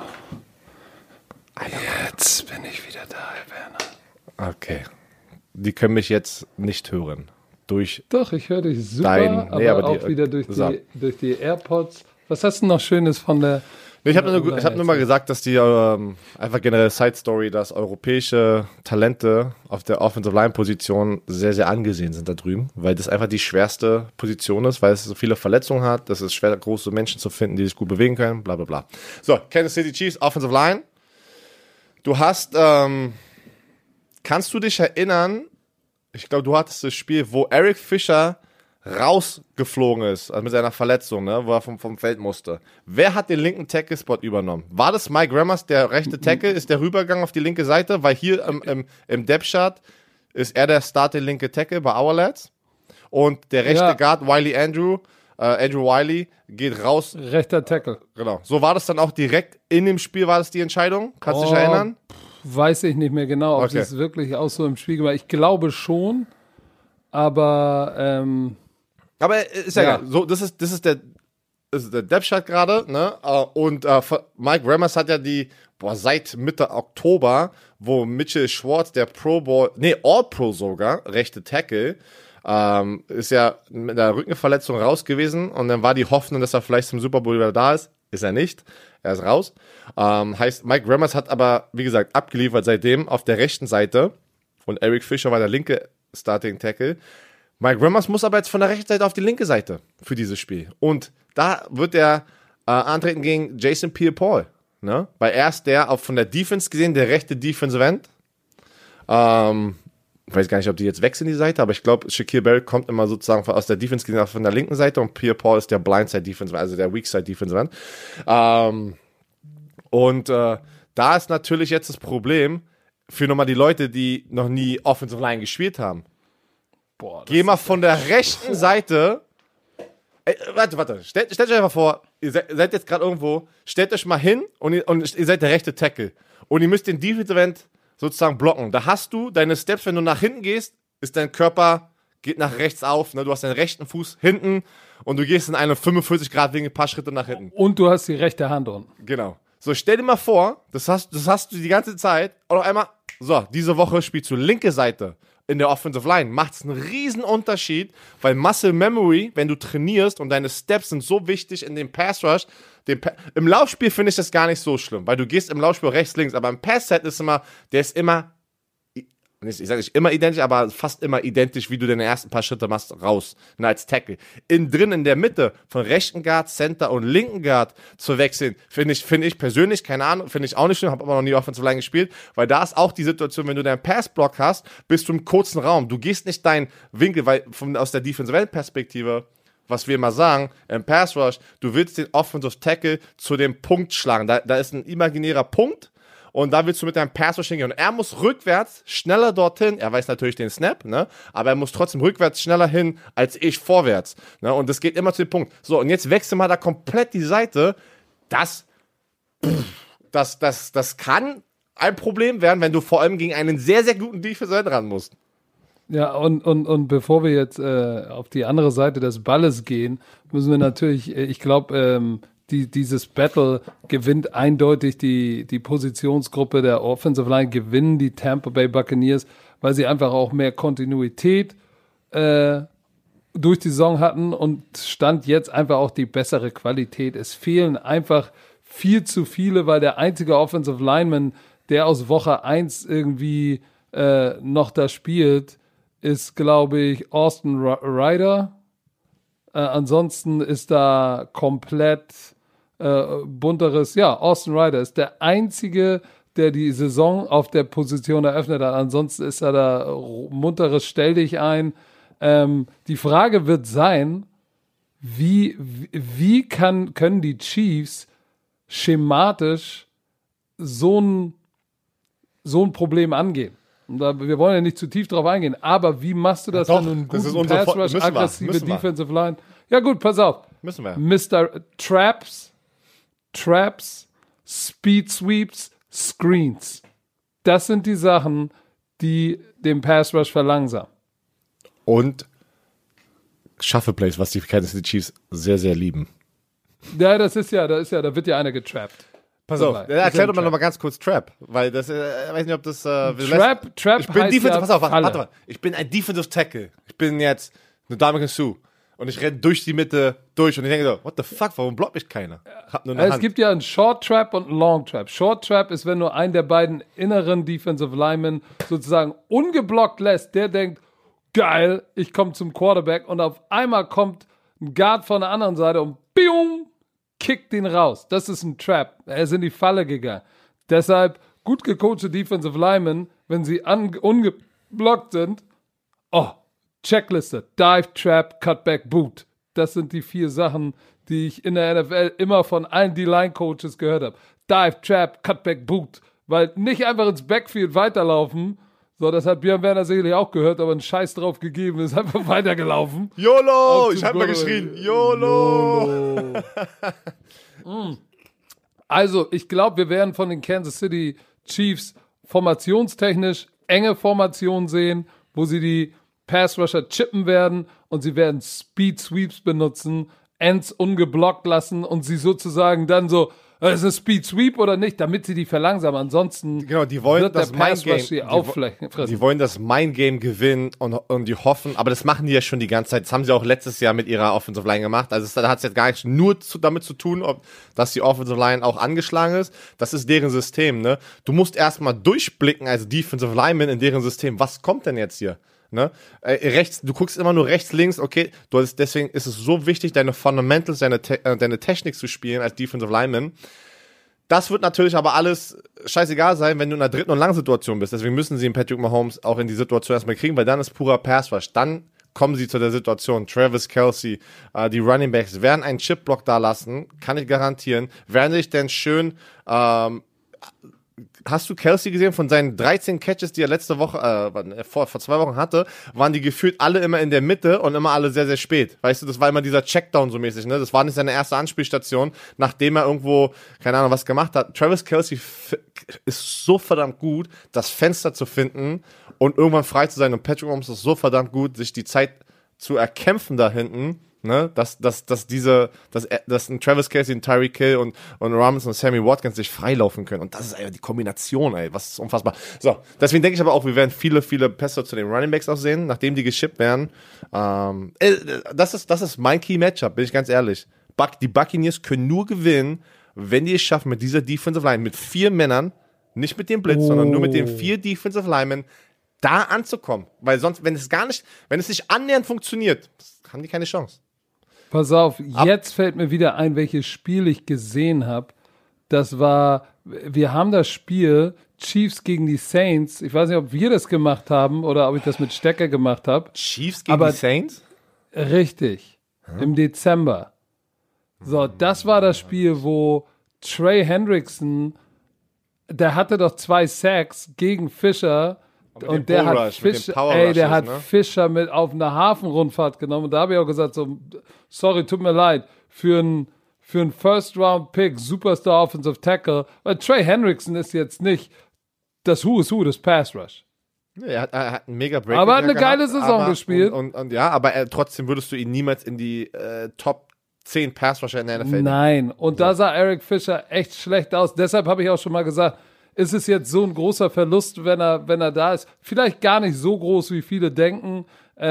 Jetzt bin ich wieder da, Herr Werner. Okay. Die können mich jetzt nicht hören. Doch, ich höre dich super, aber auch wieder durch die AirPods. Was hast du noch Schönes von der... Ich habe nur mal gesagt, dass die einfach generell Side-Story, dass europäische Talente auf der Offensive-Line-Position sehr, sehr angesehen sind da drüben, weil das einfach die schwerste Position ist, weil es so viele Verletzungen hat, das ist schwer, große Menschen zu finden, die sich gut bewegen können, bla bla bla. So, Kansas City Chiefs, Offensive Line. Du hast, kannst du dich erinnern, ich glaube, du hattest das Spiel, wo Eric Fischer rausgeflogen ist, also mit seiner Verletzung, ne, wo er vom Feld musste. Wer hat den linken Tackle-Spot übernommen? War das Mike Remmers, der rechte Tackle? Ist der rübergegangen auf die linke Seite? Weil hier im Depth-Chart ist er der Starting linke Tackle bei Our Lads. Und der rechte Guard, Andrew Wiley, geht raus. Rechter Tackle. Genau. So war das dann auch direkt in dem Spiel, war das die Entscheidung? Kannst du dich erinnern? Weiß ich nicht mehr genau, ob das wirklich auch so im Spiel war. Ich glaube schon, aber ist ja egal. So, das ist der Depth-Chart gerade, ne? Und Mike Remmers hat ja seit Mitte Oktober, wo Mitchell Schwartz, der All-Pro sogar, rechte Tackle, ist ja mit einer Rückenverletzung raus gewesen und dann war die Hoffnung, dass er vielleicht zum Super Bowl wieder da ist. Ist er nicht. Er ist raus. Heißt, Mike Remmers hat aber, wie gesagt, abgeliefert seitdem auf der rechten Seite und Eric Fischer war der linke Starting Tackle. Mike Remmers muss aber jetzt von der rechten Seite auf die linke Seite für dieses Spiel. Und da wird er antreten gegen Jason Pierre-Paul. Ne? Weil er ist von der Defense gesehen, der rechte Defensive End. Ich weiß gar nicht, ob die jetzt wechseln, die Seite, aber ich glaube, Shaquille Barrett kommt immer sozusagen aus der Defense gesehen von der linken Seite und Pierre-Paul ist der Blindside Defensive End, also der Weakside Defensive End. Da ist natürlich jetzt das Problem für nochmal die Leute, die noch nie Offensive Line gespielt haben. Geh mal von der rechten Seite. Warte. Stellt euch einfach vor, ihr seid jetzt gerade irgendwo, stellt euch mal hin und ihr seid der rechte Tackle. Und ihr müsst den Defensive End sozusagen blocken. Da hast du deine Steps, wenn du nach hinten gehst, ist dein Körper, geht nach rechts auf, ne? Du hast deinen rechten Fuß hinten und du gehst in eine 45-Grad-Winkel ein paar Schritte nach hinten. Und du hast die rechte Hand unten. Genau. So, stell dir mal vor, das hast du die ganze Zeit und auf einmal, so, diese Woche spielst du linke Seite. In der Offensive Line macht es einen riesen Unterschied, weil Muscle Memory, wenn du trainierst und deine Steps sind so wichtig in dem Pass Rush, im Laufspiel finde ich das gar nicht so schlimm, weil du gehst im Laufspiel rechts, links, aber im Pass-Set ist immer, ich sage nicht immer identisch, aber fast immer identisch, wie du deine ersten paar Schritte machst, raus, als Tackle. Drin in der Mitte von rechten Guard, Center und linken Guard zu wechseln, finde ich persönlich, keine Ahnung, finde ich auch nicht schlimm, habe aber noch nie Offensive Line gespielt, weil da ist auch die Situation, wenn du deinen Passblock hast, bist du im kurzen Raum, du gehst nicht deinen Winkel, weil aus der Defensive-Perspektive, was wir immer sagen, im Pass Rush, du willst den Offensive Tackle zu dem Punkt schlagen, da ist ein imaginärer Punkt. und da willst du mit deinem Pass-Rush hingehen. Und er muss rückwärts schneller dorthin, er weiß natürlich den Snap, ne? Aber er muss trotzdem rückwärts schneller hin, als ich vorwärts. Ne? Und das geht immer zu dem Punkt. So, und jetzt wechseln wir da komplett die Seite. Das kann ein Problem werden, wenn du vor allem gegen einen sehr, sehr guten Defense ran musst. Ja, und bevor wir jetzt auf die andere Seite des Balles gehen, müssen wir natürlich, ich glaube, dieses Battle gewinnt eindeutig die Positionsgruppe der Offensive Line, gewinnen die Tampa Bay Buccaneers, weil sie einfach auch mehr Kontinuität durch die Saison hatten und stand jetzt einfach auch die bessere Qualität. Es fehlen einfach viel zu viele, weil der einzige Offensive Lineman, der aus Woche 1 irgendwie noch da spielt, ist, glaube ich, Austin Ryder. Ansonsten ist da komplett bunteres, ja, Austin Ryder ist der einzige, der die Saison auf der Position eröffnet hat. Ansonsten ist da munteres Stell dich ein. Die Frage wird sein, wie können die Chiefs schematisch so ein Problem angehen? Und wir wollen ja nicht zu tief drauf eingehen, aber wie machst du das, wenn du einen guten Pass Rush, aggressive Defensive Line? Ja gut, pass auf. Müssen wir. Mr. Traps, Speed Sweeps, Screens. Das sind die Sachen, die den Pass Rush verlangsamen. Und Shuffle Plays, was die Kansas City Chiefs sehr, sehr lieben. Ja, da wird ja einer getrappt. Pass auf, erklär doch mal noch mal ganz kurz Trap, weil das, ich weiß nicht, ob das... Trap ich bin heißt Defensive, ja pass auf, Falle. warte mal. Ich bin ein Defensive Tackle. Ich bin jetzt eine Dominican Sue. Und ich renne durch die Mitte durch und ich denke so, what the fuck, warum blockt mich keiner? Hab nur eine Es Hand. gibt ja einen Short Trap und einen Long Trap. Short Trap ist, wenn du einen der beiden inneren Defensive Linemen sozusagen ungeblockt lässt, der denkt, geil, ich komme zum Quarterback und auf einmal kommt ein Guard von der anderen Seite und bium, kickt ihn raus. Das ist ein Trap. Er ist in die Falle gegangen. Deshalb gut gecoachte Defensive Linemen, wenn sie ungeblockt sind, Checkliste, Dive, Trap, Cutback, Boot. Das sind die 4 Sachen, die ich in der NFL immer von allen D-Line-Coaches gehört habe. Dive, Trap, Cutback, Boot. Weil nicht einfach ins Backfield weiterlaufen. So, das hat Björn Werner sicherlich auch gehört, aber einen Scheiß drauf gegeben, ist einfach weitergelaufen. YOLO! Ich hab mal geschrien. YOLO! Also, ich glaube, wir werden von den Kansas City Chiefs formationstechnisch enge Formationen sehen, wo sie die Pass-Rusher chippen werden und sie werden Speed-Sweeps benutzen, Ends ungeblockt lassen und sie sozusagen dann so, ist es Speed-Sweep oder nicht, damit sie die verlangsamen. Ansonsten genau, die wollen wird der das Pass-Rush Mind-Game, die wollen das Mind-Game gewinnen und die hoffen, aber das machen die ja schon die ganze Zeit. Das haben sie auch letztes Jahr mit ihrer Offensive Line gemacht. Also da hat es jetzt gar nicht nur damit zu tun, dass die Offensive Line auch angeschlagen ist. Das ist deren System, ne? Du musst erstmal durchblicken als Defensive Lineman in deren System. Was kommt denn jetzt hier? Ne? Du guckst immer nur rechts, links, okay, deswegen ist es so wichtig, deine Fundamentals, deine Technik zu spielen als Defensive Lineman. Das wird natürlich aber alles scheißegal sein, wenn du in einer dritten und langen Situation bist. Deswegen müssen sie in Patrick Mahomes auch in die Situation erstmal kriegen, weil dann ist purer Pass-Rush. Dann kommen sie zu der Situation, Travis Kelce, die Running Backs werden einen Chip-Block da lassen, kann ich garantieren, werden sich denn schön hast du Kelce gesehen von seinen 13 Catches, die er letzte Woche, vor 2 Wochen hatte, waren die gefühlt alle immer in der Mitte und immer alle sehr, sehr spät. Weißt du, das war immer dieser Checkdown so mäßig, ne? Das war nicht seine erste Anspielstation, nachdem er irgendwo, keine Ahnung, was gemacht hat. Travis Kelce ist so verdammt gut, das Fenster zu finden und irgendwann frei zu sein. Und Patrick Mahomes ist so verdammt gut, sich die Zeit zu erkämpfen da hinten, ne, dass ein Travis Kelce, ein Tyreek Hill und Robinson und Sammy Watkins sich freilaufen können. Und das ist einfach die Kombination, ey, was ist unfassbar. So, deswegen denke ich aber auch, wir werden viele, viele Pässe zu den Running Backs auch sehen, nachdem die geschippt werden. Das ist mein Key-Matchup, bin ich ganz ehrlich. Die Buccaneers können nur gewinnen, wenn die es schaffen, mit dieser Defensive Line, mit 4 Männern, nicht mit dem Blitz, sondern nur mit den 4 Defensive Linemen, da anzukommen. Weil sonst, wenn es nicht annähernd funktioniert, haben die keine Chance. Pass auf, jetzt fällt mir wieder ein, welches Spiel ich gesehen habe. Wir haben das Spiel Chiefs gegen die Saints. Ich weiß nicht, ob wir das gemacht haben oder ob ich das mit Stecker gemacht habe. Chiefs gegen die Saints? Richtig. Im Dezember. So, das war das Spiel, wo Trey Hendrickson der hatte doch 2 Sacks gegen Fischer. Und der hat Fischer mit auf eine Hafenrundfahrt genommen. Und da habe ich auch gesagt, so, sorry, tut mir leid, für einen First-Round-Pick, Superstar Offensive Tackle, weil Trey Hendrickson ist jetzt nicht das Who is Who des Pass-Rush. Er hat einen mega Break. Aber hat eine geile Saison gespielt. Und ja, aber trotzdem würdest du ihn niemals in die Top 10 Pass-Rusher in der NFL nehmen. Und da sah Eric Fischer echt schlecht aus. Deshalb habe ich auch schon mal gesagt, ist es jetzt so ein großer Verlust, wenn er da ist? Vielleicht gar nicht so groß, wie viele denken.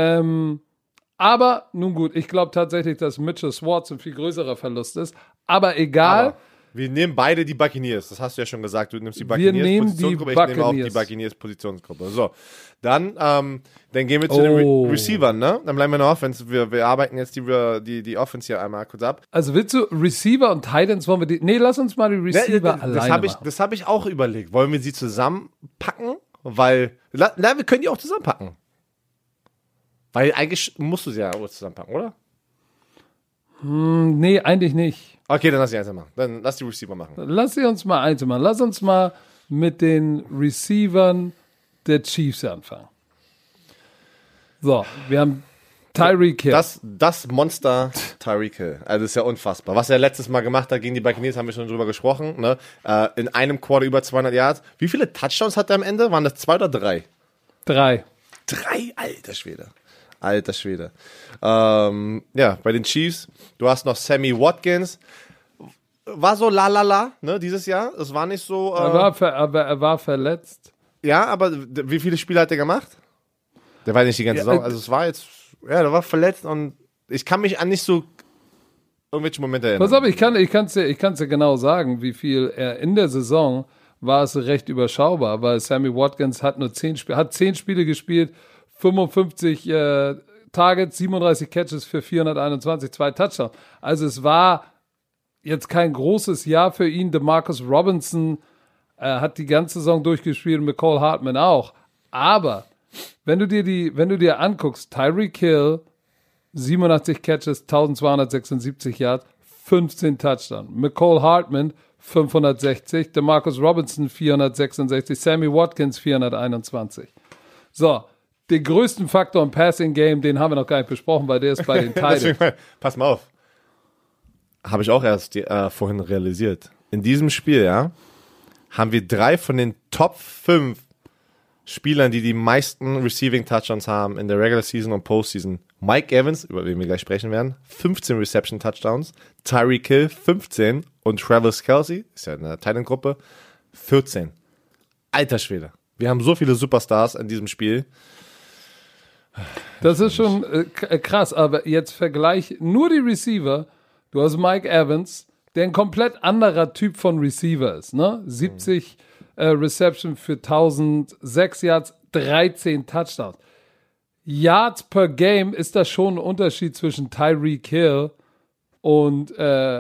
Aber, nun gut, ich glaube tatsächlich, dass Mitchell Schwartz ein viel größerer Verlust ist. Aber egal. Aber wir nehmen beide die Buccaneers. Das hast du ja schon gesagt. Du nimmst die Buccaneers-Positionsgruppe, ich nehme auch die Buccaneers-Positionsgruppe. So, dann gehen wir zu den Receivern, ne? Dann bleiben wir in der Offense. Wir arbeiten jetzt die Offense hier einmal kurz ab. Also willst du Receiver und Titans, wollen wir die... Nee, lass uns mal die Receiver alleine machen. Das habe ich auch überlegt. Wollen wir sie zusammenpacken? Weil, wir können die auch zusammenpacken. Weil eigentlich musst du sie ja auch zusammenpacken, oder? Nee, eigentlich nicht. Okay, dann lass die einzeln machen. Dann lass die Receiver machen. Lass sie uns mal einzeln machen. Lass uns mal mit den Receivern der Chiefs anfangen. So, wir haben Tyreek Hill. Das Monster Tyreek Hill. Also das ist ja unfassbar. Was er letztes Mal gemacht hat gegen die Buccaneers, haben wir schon drüber gesprochen. Ne? In einem Quarter über 200 Yards. Wie viele Touchdowns hat er am Ende? Waren das 2 oder 3? 3. 3? Alter Schwede. Ja, bei den Chiefs, du hast noch Sammy Watkins. War so ne, dieses Jahr. Es war nicht so... Aber er war verletzt. Ja, aber wie viele Spiele hat er gemacht? Der war nicht die ganze Saison. Also es war jetzt... Ja, der war verletzt und ich kann mich an nicht so irgendwelche Momente erinnern. Pass auf, ich kann's dir genau sagen, wie viel er in der Saison war es recht überschaubar, weil Sammy Watkins hat 10 Spiele gespielt, 55 Targets, 37 Catches für 421, 2 Touchdowns. Also es war jetzt kein großes Jahr für ihn. DeMarcus Robinson hat die ganze Saison durchgespielt und McCall Hartman auch. Aber wenn du dir anguckst, Tyreek Hill, 87 Catches, 1276 Yards, 15 Touchdowns. McCall Hartman, 560. DeMarcus Robinson, 466. Sammy Watkins, 421. So, den größten Faktor im Passing-Game, den haben wir noch gar nicht besprochen, weil der ist bei den Titans. Pass mal auf. Habe ich auch erst vorhin realisiert. In diesem Spiel, ja, haben wir 3 von den Top 5 Spielern, die meisten Receiving Touchdowns haben in der Regular Season und Postseason. Mike Evans, über den wir gleich sprechen werden, 15 Reception Touchdowns. Tyreek Hill, 15. Und Travis Kelce, ist ja in der Titan-Gruppe, 14. Alter Schwede. Wir haben so viele Superstars in diesem Spiel. Das ist schon krass, aber jetzt vergleich nur die Receiver. Du hast Mike Evans, der ein komplett anderer Typ von Receiver ist, ne? 70 Reception für 1006 Yards, 13 Touchdowns. Yards per Game ist das schon ein Unterschied zwischen Tyreek Hill und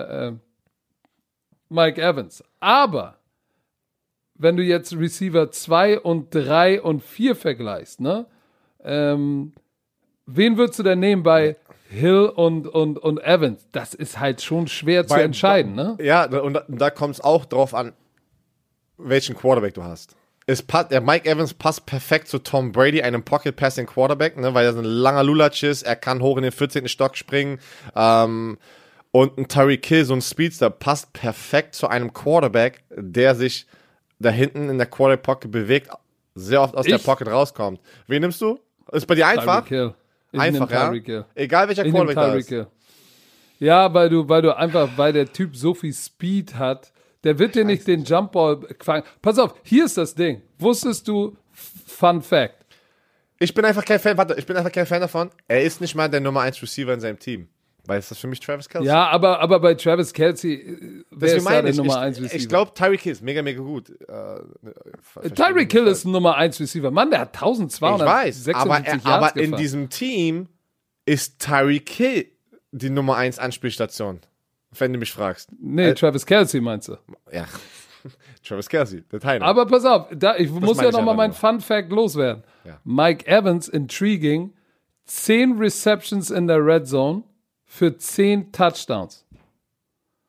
Mike Evans. Aber wenn du jetzt Receiver 2 und 3 und 4 vergleichst, ne? Wen würdest du denn nehmen bei Hill und Evans? Das ist halt schon schwer zu entscheiden, ne? Ja, und da kommt es auch drauf an, welchen Quarterback du hast. Der Mike Evans passt perfekt zu Tom Brady, einem Pocket-Passing-Quarterback, ne, weil er so ein langer Lulatsch ist, er kann hoch in den 14. Stock springen, und ein Tyreek Hill, so ein Speedster, passt perfekt zu einem Quarterback, der sich da hinten in der Quarterback-Pocket bewegt, sehr oft aus der Pocket rauskommt. Wen nimmst du? Ist bei dir einfach? Tyreek Hill. Einfach, ja? Hill. Egal welcher Quarterback da ist. Hill. Ja, weil der Typ so viel Speed hat, der wird dir nicht den Jumpball fangen. Pass auf, hier ist das Ding. Wusstest du, Fun Fact. Ich bin einfach kein Fan davon. Er ist nicht mal der Nummer 1 Receiver in seinem Team. Weil es ist für mich Travis Kelce. Ja, aber bei Travis Kelce, wer ist da der Nummer 1 Receiver? Ich glaube, Tyreek Hill ist mega, mega gut. Tyreek Hill ist ein Nummer 1 Receiver. Mann, der hat 1276 Yards aber in diesem Team ist Tyreek Hill die Nummer 1 Anspielstation. Wenn du mich fragst. Nee, Travis Kelce meinst du? Ja, Travis Kelce, der Teil. Aber pass auf, ich muss ja nochmal meinen Fun Fact loswerden. Ja. Mike Evans, intriguing, 10 Receptions in der Red Zone für 10 Touchdowns.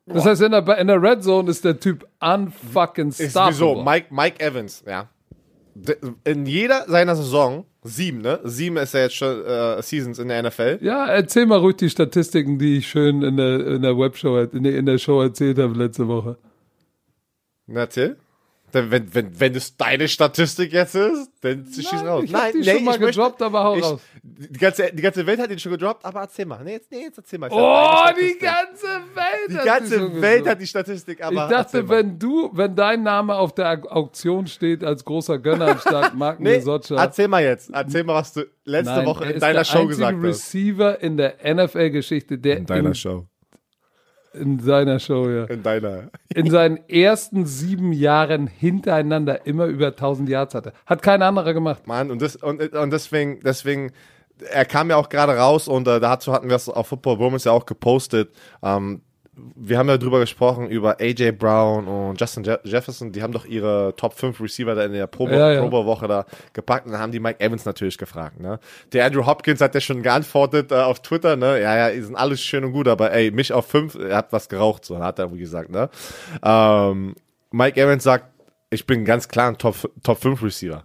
Das heißt, in der Red Zone ist der Typ unfucking stoppable. Ist wieso? Mike Evans, ja. In jeder seiner Saison, 7, ne? 7 ist ja jetzt schon Seasons in der NFL. Ja, erzähl mal ruhig die Statistiken, die ich schön in der Webshow, in der Show erzählt habe letzte Woche. Na, erzähl. Wenn es deine Statistik jetzt ist, dann schieß raus. Ich hab die schon mal gedroppt, aber hau raus. Die ganze Welt hat ihn schon gedroppt, aber erzähl mal. Nee, jetzt erzähl mal. Die ganze Welt! Die ganze Welt hat die Statistik, aber ich dachte, wenn dein Name auf der Auktion steht als großer Gönner anstatt Mark Mesoccia. Erzähl mal jetzt. Erzähl mal, was du letzte Woche in deiner Show gesagt hast. Der einzige Receiver in der NFL-Geschichte, der in deiner Show. In seiner Show, ja. In seinen ersten 7 Jahren hintereinander immer über 1000 Yards hatte. Hat kein anderer gemacht. Mann, und deswegen, er kam ja auch gerade raus und dazu hatten wir es auf Football Bromance ja auch gepostet. Wir haben ja drüber gesprochen, über AJ Brown und Justin Jefferson, die haben doch ihre Top 5 Receiver da in der Pro Bowl-Woche da gepackt und dann haben die Mike Evans natürlich gefragt, ne? Der Andrew Hopkins hat ja schon geantwortet auf Twitter, ne? Ja, die sind alles schön und gut, aber ey, mich auf 5, er hat was geraucht, so hat er gesagt, ne? Mike Evans sagt, ich bin ganz klar ein Top 5 Receiver.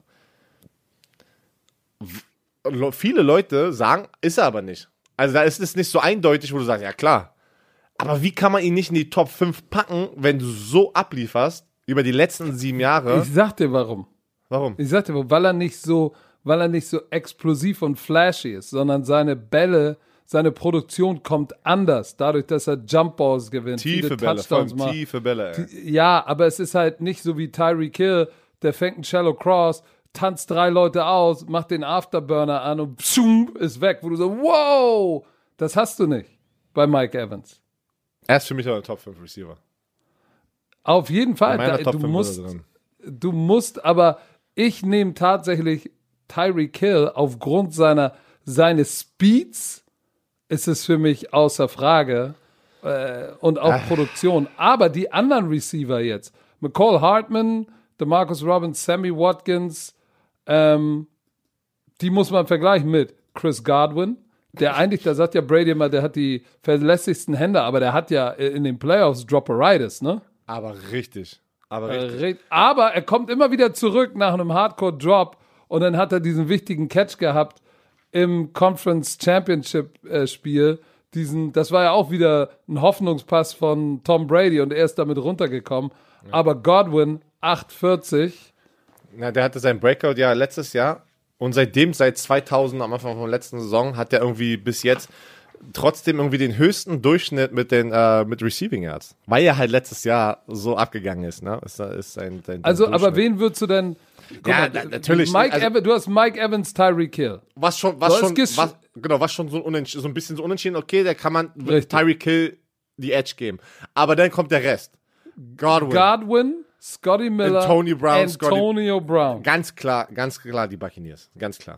Viele Leute sagen, ist er aber nicht. Also da ist es nicht so eindeutig, wo du sagst, ja klar. Aber wie kann man ihn nicht in die Top 5 packen, wenn du so ablieferst über die letzten 7 Jahre? Ich sag dir warum. Warum? Ich sag dir warum. Weil er nicht so explosiv und flashy ist, sondern seine Bälle, seine Produktion kommt anders, dadurch, dass er Jump Balls gewinnt. Tiefe Bälle, ey. Ja, aber es ist halt nicht so wie Tyreek Hill, der fängt einen Shallow Cross, tanzt 3 Leute aus, macht den Afterburner an und pschum, ist weg, wo du so, wow, das hast du nicht bei Mike Evans. Er ist für mich aber ein Top 5 Receiver. Auf jeden Fall. Du musst, aber ich nehme tatsächlich Tyreek Hill aufgrund seines Speeds, ist es für mich außer Frage und auch Produktion. Aber die anderen Receiver jetzt, McCall Hartman, DeMarcus Robinson, Sammy Watkins, die muss man vergleichen mit Chris Godwin. Der eigentlich, da sagt ja Brady immer, der hat die verlässlichsten Hände, aber der hat ja in den Playoffs Dropperitis, ne? Aber richtig. Aber er kommt immer wieder zurück nach einem Hardcore-Drop und dann hat er diesen wichtigen Catch gehabt im Conference Championship Spiel. Das war ja auch wieder ein Hoffnungspass von Tom Brady und er ist damit runtergekommen. Ja. Aber Godwin, 8,40. Na, der hatte sein Breakout ja letztes Jahr. Und seit 2000, am Anfang von der letzten Saison, hat er irgendwie bis jetzt trotzdem irgendwie den höchsten Durchschnitt mit Receiving Yards. Weil er halt letztes Jahr so abgegangen ist, ne? Ist sein also, aber wen würdest du denn... Natürlich. Du hast Mike Evans, Tyreek Hill. Was schon so ein bisschen so unentschieden, okay, da kann man Tyreek Hill die Edge geben. Aber dann kommt der Rest. Godwin, Scotty Miller, Antonio Brown. Ganz klar die Buccaneers. Ganz klar.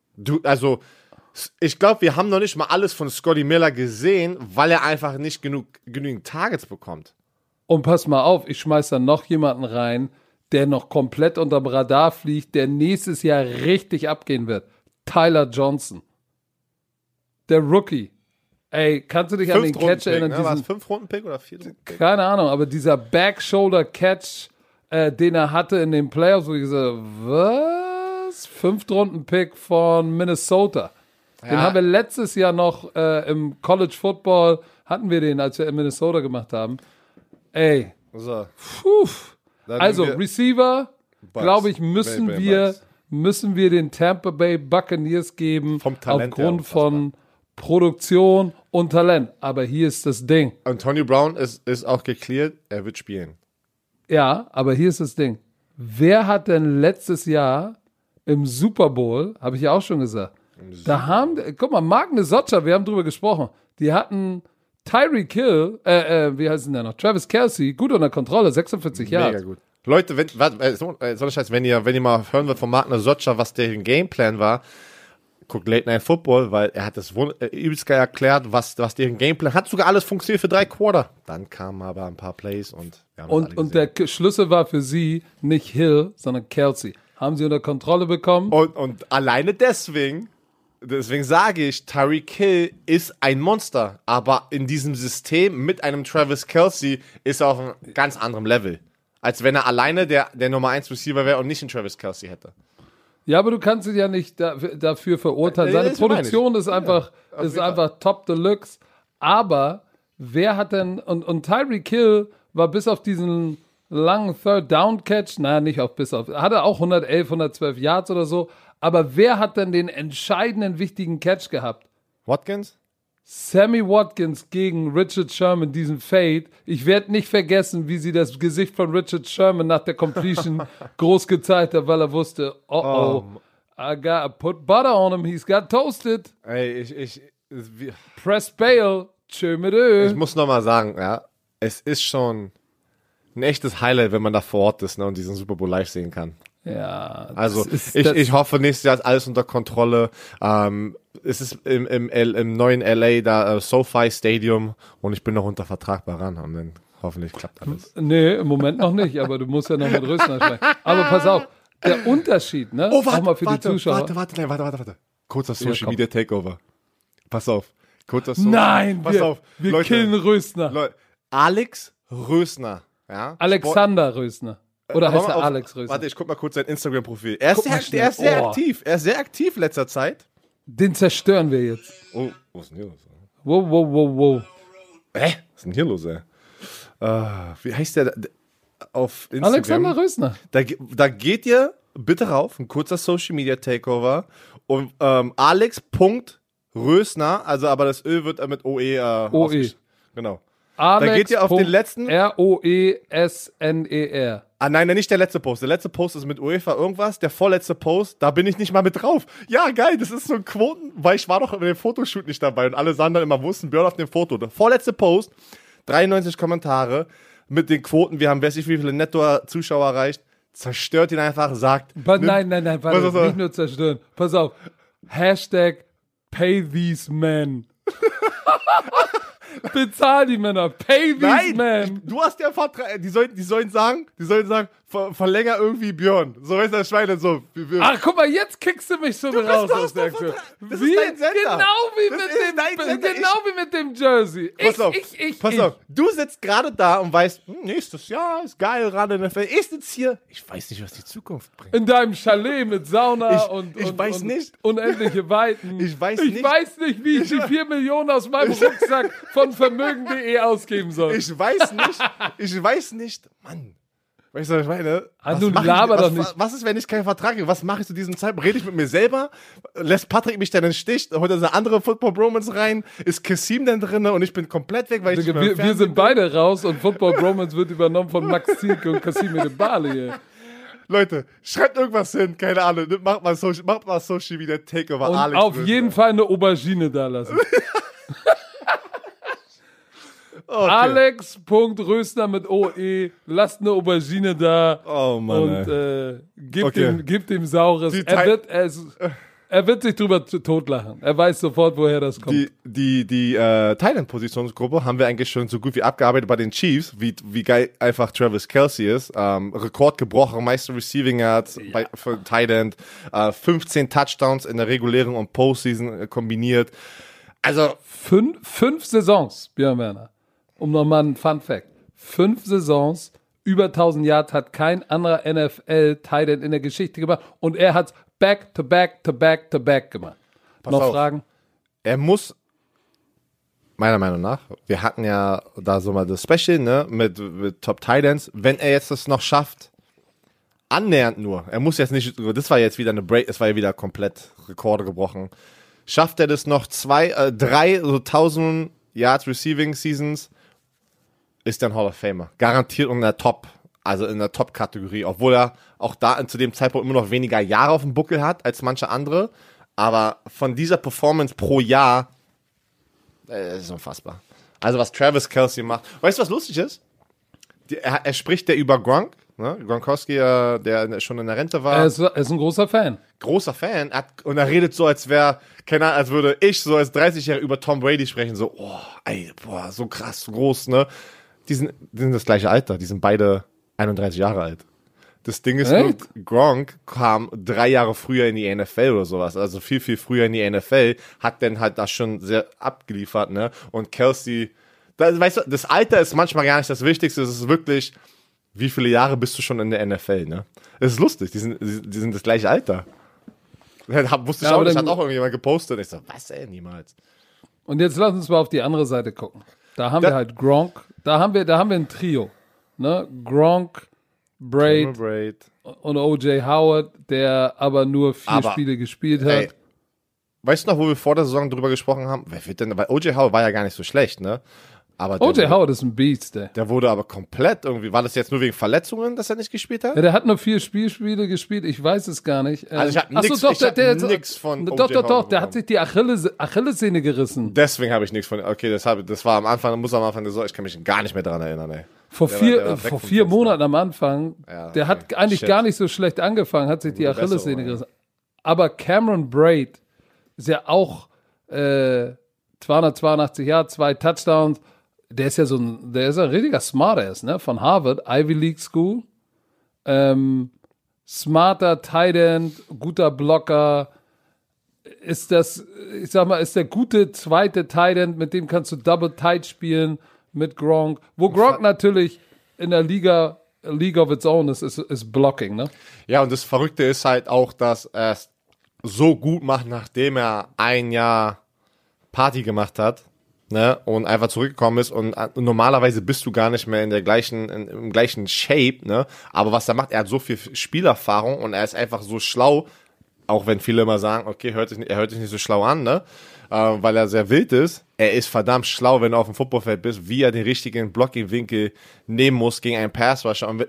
Ich glaube, wir haben noch nicht mal alles von Scotty Miller gesehen, weil er einfach nicht genügend Targets bekommt. Und pass mal auf, ich schmeiß da noch jemanden rein, der noch komplett unterm Radar fliegt, der nächstes Jahr richtig abgehen wird. Tyler Johnson. Der Rookie. Ey, kannst du dich an den Catch erinnern? Ne? War es 5-Runden-Pick oder 4-Runden-Pick? Keine Ahnung, aber dieser Back-Shoulder-Catch, den er hatte in den Playoffs, wo ich gesagt habe, was? 5-Runden-Pick von Minnesota. Ja. Den haben wir letztes Jahr noch im College Football, hatten wir den, als wir in Minnesota gemacht haben. Ey. So. Also, Receiver, glaube ich, müssen wir den Tampa Bay Buccaneers geben. Vom Talent aufgrund von Produktion und Talent. Aber hier ist das Ding. Antonio Brown ist auch geklärt, er wird spielen. Ja, aber hier ist das Ding. Wer hat denn letztes Jahr im Super Bowl, habe ich ja auch schon gesagt, guck mal, Mark Mesoccia, wir haben drüber gesprochen, die hatten Tyreek Hill, wie heißt denn der noch? Travis Kelce, gut unter Kontrolle, 46 Jahre. Mega gut. Leute, wenn ihr mal hören wollt von Mark Mesoccia, was der Gameplan war, guckt Late Night Football, weil er hat das übelst geil erklärt, was deren Gameplan hat. Sogar alles funktioniert für 3 Quarter. Dann kamen aber ein paar Plays und wir haben und der Schlüssel war für sie nicht Hill, sondern Kelce. Haben sie unter Kontrolle bekommen. Und alleine deswegen Deswegen sage ich, Tyreek Hill ist ein Monster, aber in diesem System mit einem Travis Kelce ist er auf einem ganz anderen Level, als wenn er alleine der Nummer 1 Receiver wäre und nicht einen Travis Kelce hätte. Ja, aber du kannst ihn ja nicht dafür verurteilen. Seine Produktion ist einfach top deluxe. Aber wer hat denn, und Tyreek Hill war bis auf diesen langen Third-Down-Catch, hatte auch 111, 112 Yards oder so, aber wer hat denn den entscheidenden, wichtigen Catch gehabt? Watkins? Sammy Watkins gegen Richard Sherman, diesen Fade. Ich werde nicht vergessen, wie sie das Gesicht von Richard Sherman nach der Completion groß gezeigt hat, weil er wusste, I gotta put butter on him, he's got toasted. Ey, Press Bail, tschö mit Öl. Ich muss nochmal sagen, ja, es ist schon ein echtes Highlight, wenn man da vor Ort ist, ne, und diesen Super Bowl live sehen kann. Ja. Also ich hoffe, nächstes Jahr ist alles unter Kontrolle. Es ist im neuen LA da SoFi Stadium und ich bin noch unter Vertrag bei ran und dann hoffentlich klappt alles. Nee, im Moment noch nicht, aber du musst ja noch mit Rösner sprechen. Aber pass auf, der Unterschied, ne? Warte, auch mal für die Zuschauer. Warte. Kurzer Social Media Takeover. Pass auf. Nein, pass auf. Wir Leute, killen Rösner. Leute, Alex Rösner. Ja? Alexander Rösner. Oder heißt er Alex Rösner? Warte, ich guck mal kurz sein Instagram-Profil. Er ist sehr aktiv. Er ist sehr aktiv in letzter Zeit. Den zerstören wir jetzt. Oh, was ist denn hier los? Wow. Was ist denn hier los, ey? Wie heißt der auf Instagram? Alexander Rösner. Da geht ihr bitte rauf, ein kurzer Social Media Takeover und Alex.Rösner, also aber das Ö wird mit OE genau. Alex. Da geht ihr auf den letzten Roesner. Nein, nicht der letzte Post. Der letzte Post ist mit UEFA irgendwas. Der vorletzte Post, da bin ich nicht mal mit drauf. Ja, geil, das ist so ein Quoten, weil ich war doch in dem Fotoshoot nicht dabei und alle sahen dann immer, wo ist ein Björn auf dem Foto? Der vorletzte Post, 93 Kommentare mit den Quoten, wir haben weiß ich wie viele Netto-Zuschauer erreicht, zerstört ihn einfach, sagt... Nein, warte, nicht nur zerstören. Pass auf, #Pay these men. Bezahl die Männer, pay these men. Du hast ja Vertrag, die sollen sagen, verlänger irgendwie Björn. So ist das Schweine so. Ach, guck mal, jetzt kickst du mich schon raus aus der Aktion. Das ist dein Sender. Genau wie mit dem Jersey. Pass auf, du sitzt gerade da und weißt, nächstes Jahr ist geil, gerade in der Welt. Ich sitze hier, ich weiß nicht, was die Zukunft bringt. In deinem Chalet mit Sauna und unendliche Weiten. Ich weiß nicht, wie ich die 4 Millionen aus meinem Rucksack von Vermögen.de ausgeben soll. Ich weiß nicht, Mann. Weißt du, was ich meine? Was ist, wenn ich keinen Vertrag habe? Was mache ich zu diesem Zeitpunkt? Rede ich mit mir selber? Lässt Patrick mich dann in den Stich? Holt er eine andere Football Bromance rein? Ist Kassim denn drin und ich bin komplett weg, weil wir sind beide raus und Football Bromance wird übernommen von Max Zielke und Kassim Edebali. Leute, schreibt irgendwas hin, keine Ahnung. Macht mal Social Media Takeover. Und Alex auf jeden Fall eine Aubergine da lassen. Okay. Alex.Rösner mit OE, lasst eine Aubergine da. Oh Mann. Und gib dem Saures. Er wird sich drüber totlachen. Er weiß sofort, woher das kommt. Die Thailand-Positionsgruppe haben wir eigentlich schon so gut wie abgearbeitet bei den Chiefs, wie geil einfach Travis Kelce ist. Rekord gebrochen, meiste Receiving Yards für Thailand, 15 Touchdowns in der regulären und Postseason kombiniert. Also 5 Saisons, Björn Werner. Um nochmal ein Fun Fact. 5 Saisons, über 1000 Yards hat kein anderer NFL-Tight End in der Geschichte gemacht und er hat back to back gemacht. Noch Fragen? Er muss, meiner Meinung nach, wir hatten ja da so mal das Special, ne, mit Top Tight Ends, wenn er jetzt das noch schafft, annähernd nur, er muss jetzt nicht, das war jetzt wieder eine Break, es war ja wieder komplett Rekorde gebrochen, schafft er das noch 3 so 1000 Yards Receiving Seasons, ist er ein Hall of Famer. Garantiert in der Top-Kategorie, obwohl er auch da zu dem Zeitpunkt immer noch weniger Jahre auf dem Buckel hat als manche andere. Aber von dieser Performance pro Jahr ist unfassbar. Also was Travis Kelce macht. Weißt du, was lustig ist? Er spricht über Gronk, ne? Gronkowski, der schon in der Rente war. Er ist ein großer Fan. Großer Fan. Und er redet so, als würde ich so als 30-Jähriger über Tom Brady sprechen. So, so krass, so groß, ne? Die sind das gleiche Alter. Die sind beide 31 Jahre alt. Das Ding ist nur, Gronk kam 3 Jahre früher in die NFL oder sowas, also viel, viel früher in die NFL, hat dann halt das schon sehr abgeliefert, ne? Und Kelsey, weißt du, das Alter ist manchmal gar nicht das Wichtigste, es ist wirklich, wie viele Jahre bist du schon in der NFL, ne? Es ist lustig, die sind das gleiche Alter. Wusste ich auch, das hat auch irgendjemand gepostet. Ich so, was, niemals. Und jetzt lass uns mal auf die andere Seite gucken. Da haben wir halt Gronk, da haben wir ein Trio, ne? Gronk, Braid und O.J. Howard, der aber nur 4 Spiele gespielt hat. Ey, weißt du noch, wo wir vor der Saison drüber gesprochen haben? Wer wird denn, weil O.J. Howard war ja gar nicht so schlecht, ne? O.J. Howard ist ein Beast, ey. Der wurde aber komplett irgendwie, war das jetzt nur wegen Verletzungen, dass er nicht gespielt hat? Ja, der hat nur 4 Spiele gespielt, ich weiß es gar nicht. Also ich habe nichts von O.J. Doch, der hat sich die Achillessehne gerissen. Deswegen habe ich nichts von, okay, das war am Anfang der Saison, ich kann mich gar nicht mehr daran erinnern, ey. Vor 4 Monaten am Anfang, ja, der hat eigentlich gar nicht so schlecht angefangen, hat sich die Achillessehne gerissen. Aber Cameron Braid ist ja auch 282 Jahre, 2 Touchdowns. Der ist ja ein richtiger Smartass, ne? Von Harvard, Ivy League School. Smarter Tight End, guter Blocker. Ist der gute zweite Tight End, mit dem kannst du Double Tight spielen mit Gronk. Wo Gronk natürlich in der League of its own ist Blocking, ne? Ja, und das Verrückte ist halt auch, dass er es so gut macht, nachdem er ein Jahr Party gemacht hat. Ne, und einfach zurückgekommen ist und normalerweise bist du gar nicht mehr im gleichen Shape, ne, aber was er macht, er hat so viel Spielerfahrung und er ist einfach so schlau, auch wenn viele immer sagen, okay, er hört sich nicht so schlau an, ne, weil er sehr wild ist, er ist verdammt schlau, wenn du auf dem Footballfeld bist, wie er den richtigen Blocking-Winkel nehmen muss gegen einen Pass-Rusher und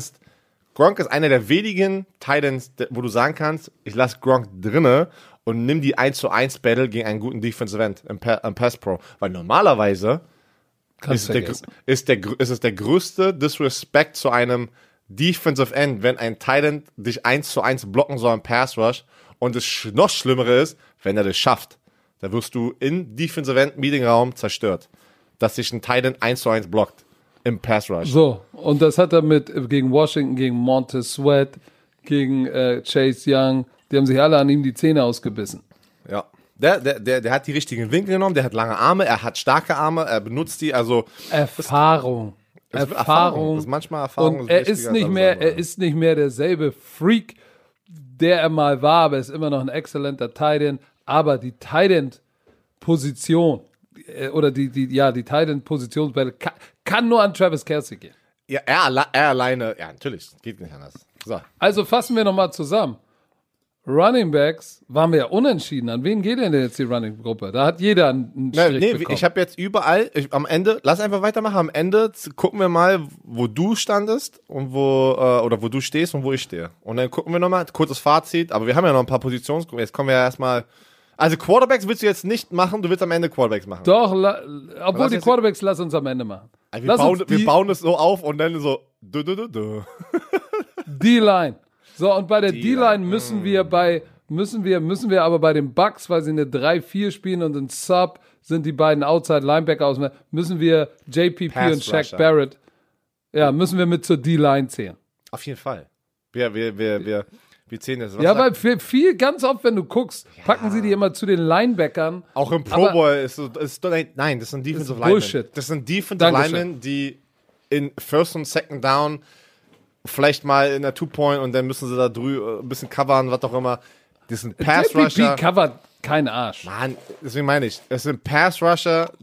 Gronk ist einer der wenigen Titans, wo du sagen kannst, ich lasse Gronk drinne und nimm die 1-zu-1 Battle gegen einen guten Defensive End im Pass Pro. Weil normalerweise ist es der größte Disrespect zu einem Defensive End, wenn ein Tight End dich 1-zu-1 blocken soll im Pass Rush. Und das noch Schlimmere ist, wenn er das schafft. Da wirst du im Defensive End Meeting Raum zerstört. Dass sich ein Tight End 1-zu-1 blockt im Pass Rush. So, und das hat er gegen Washington, gegen Montez Sweat, gegen Chase Young. Die haben sich alle an ihm die Zähne ausgebissen. Ja. Der hat die richtigen Winkel genommen, der hat lange Arme, er hat starke Arme, er benutzt die, also Erfahrung. Das ist manchmal Erfahrung. Und er ist nicht mehr derselbe Freak, der er mal war, aber er ist immer noch ein exzellenter Tight End. Aber die Tight End Position oder die Tight End Positionsbattle kann nur an Travis Kelce gehen. Ja, er alleine, ja natürlich, geht nicht anders. So. Also fassen wir nochmal zusammen. Running Backs waren wir ja unentschieden. An wen geht denn jetzt die Running-Gruppe? Da hat jeder einen Strich bekommen. Ich habe jetzt überall, am Ende, lass einfach weitermachen, am Ende gucken wir mal, wo du standest und wo du stehst und wo ich stehe. Und dann gucken wir nochmal, kurzes Fazit, aber wir haben ja noch ein paar Positionsgruppen. Jetzt kommen wir ja erstmal, also Quarterbacks willst du jetzt nicht machen, du willst am Ende Quarterbacks machen. Doch, obwohl die Quarterbacks lass uns am Ende machen. Also wir bauen es so auf und dann so, D-Line. So, und bei der D-Line müssen wir aber bei den Bucks, weil sie eine 3-4 spielen und ein Sub sind die beiden Outside-Linebacker aus, müssen wir JPP und Shaq Barrett, müssen wir mit zur D-Line zählen. Auf jeden Fall. Wir zählen das. Weil viel, ganz oft, wenn du guckst, packen sie die immer zu den Linebackern. Auch im Pro Bowl nein, das sind Defensive Linemen. Bullshit. Das sind Defensive Linemen, die in First und Second Down vielleicht mal in der Two-Point und dann müssen sie da ein bisschen covern, was auch immer. Das sind Pass-Rusher. JPP covert keinen Arsch. Mann, deswegen meine ich, es sind Pass-Rusher,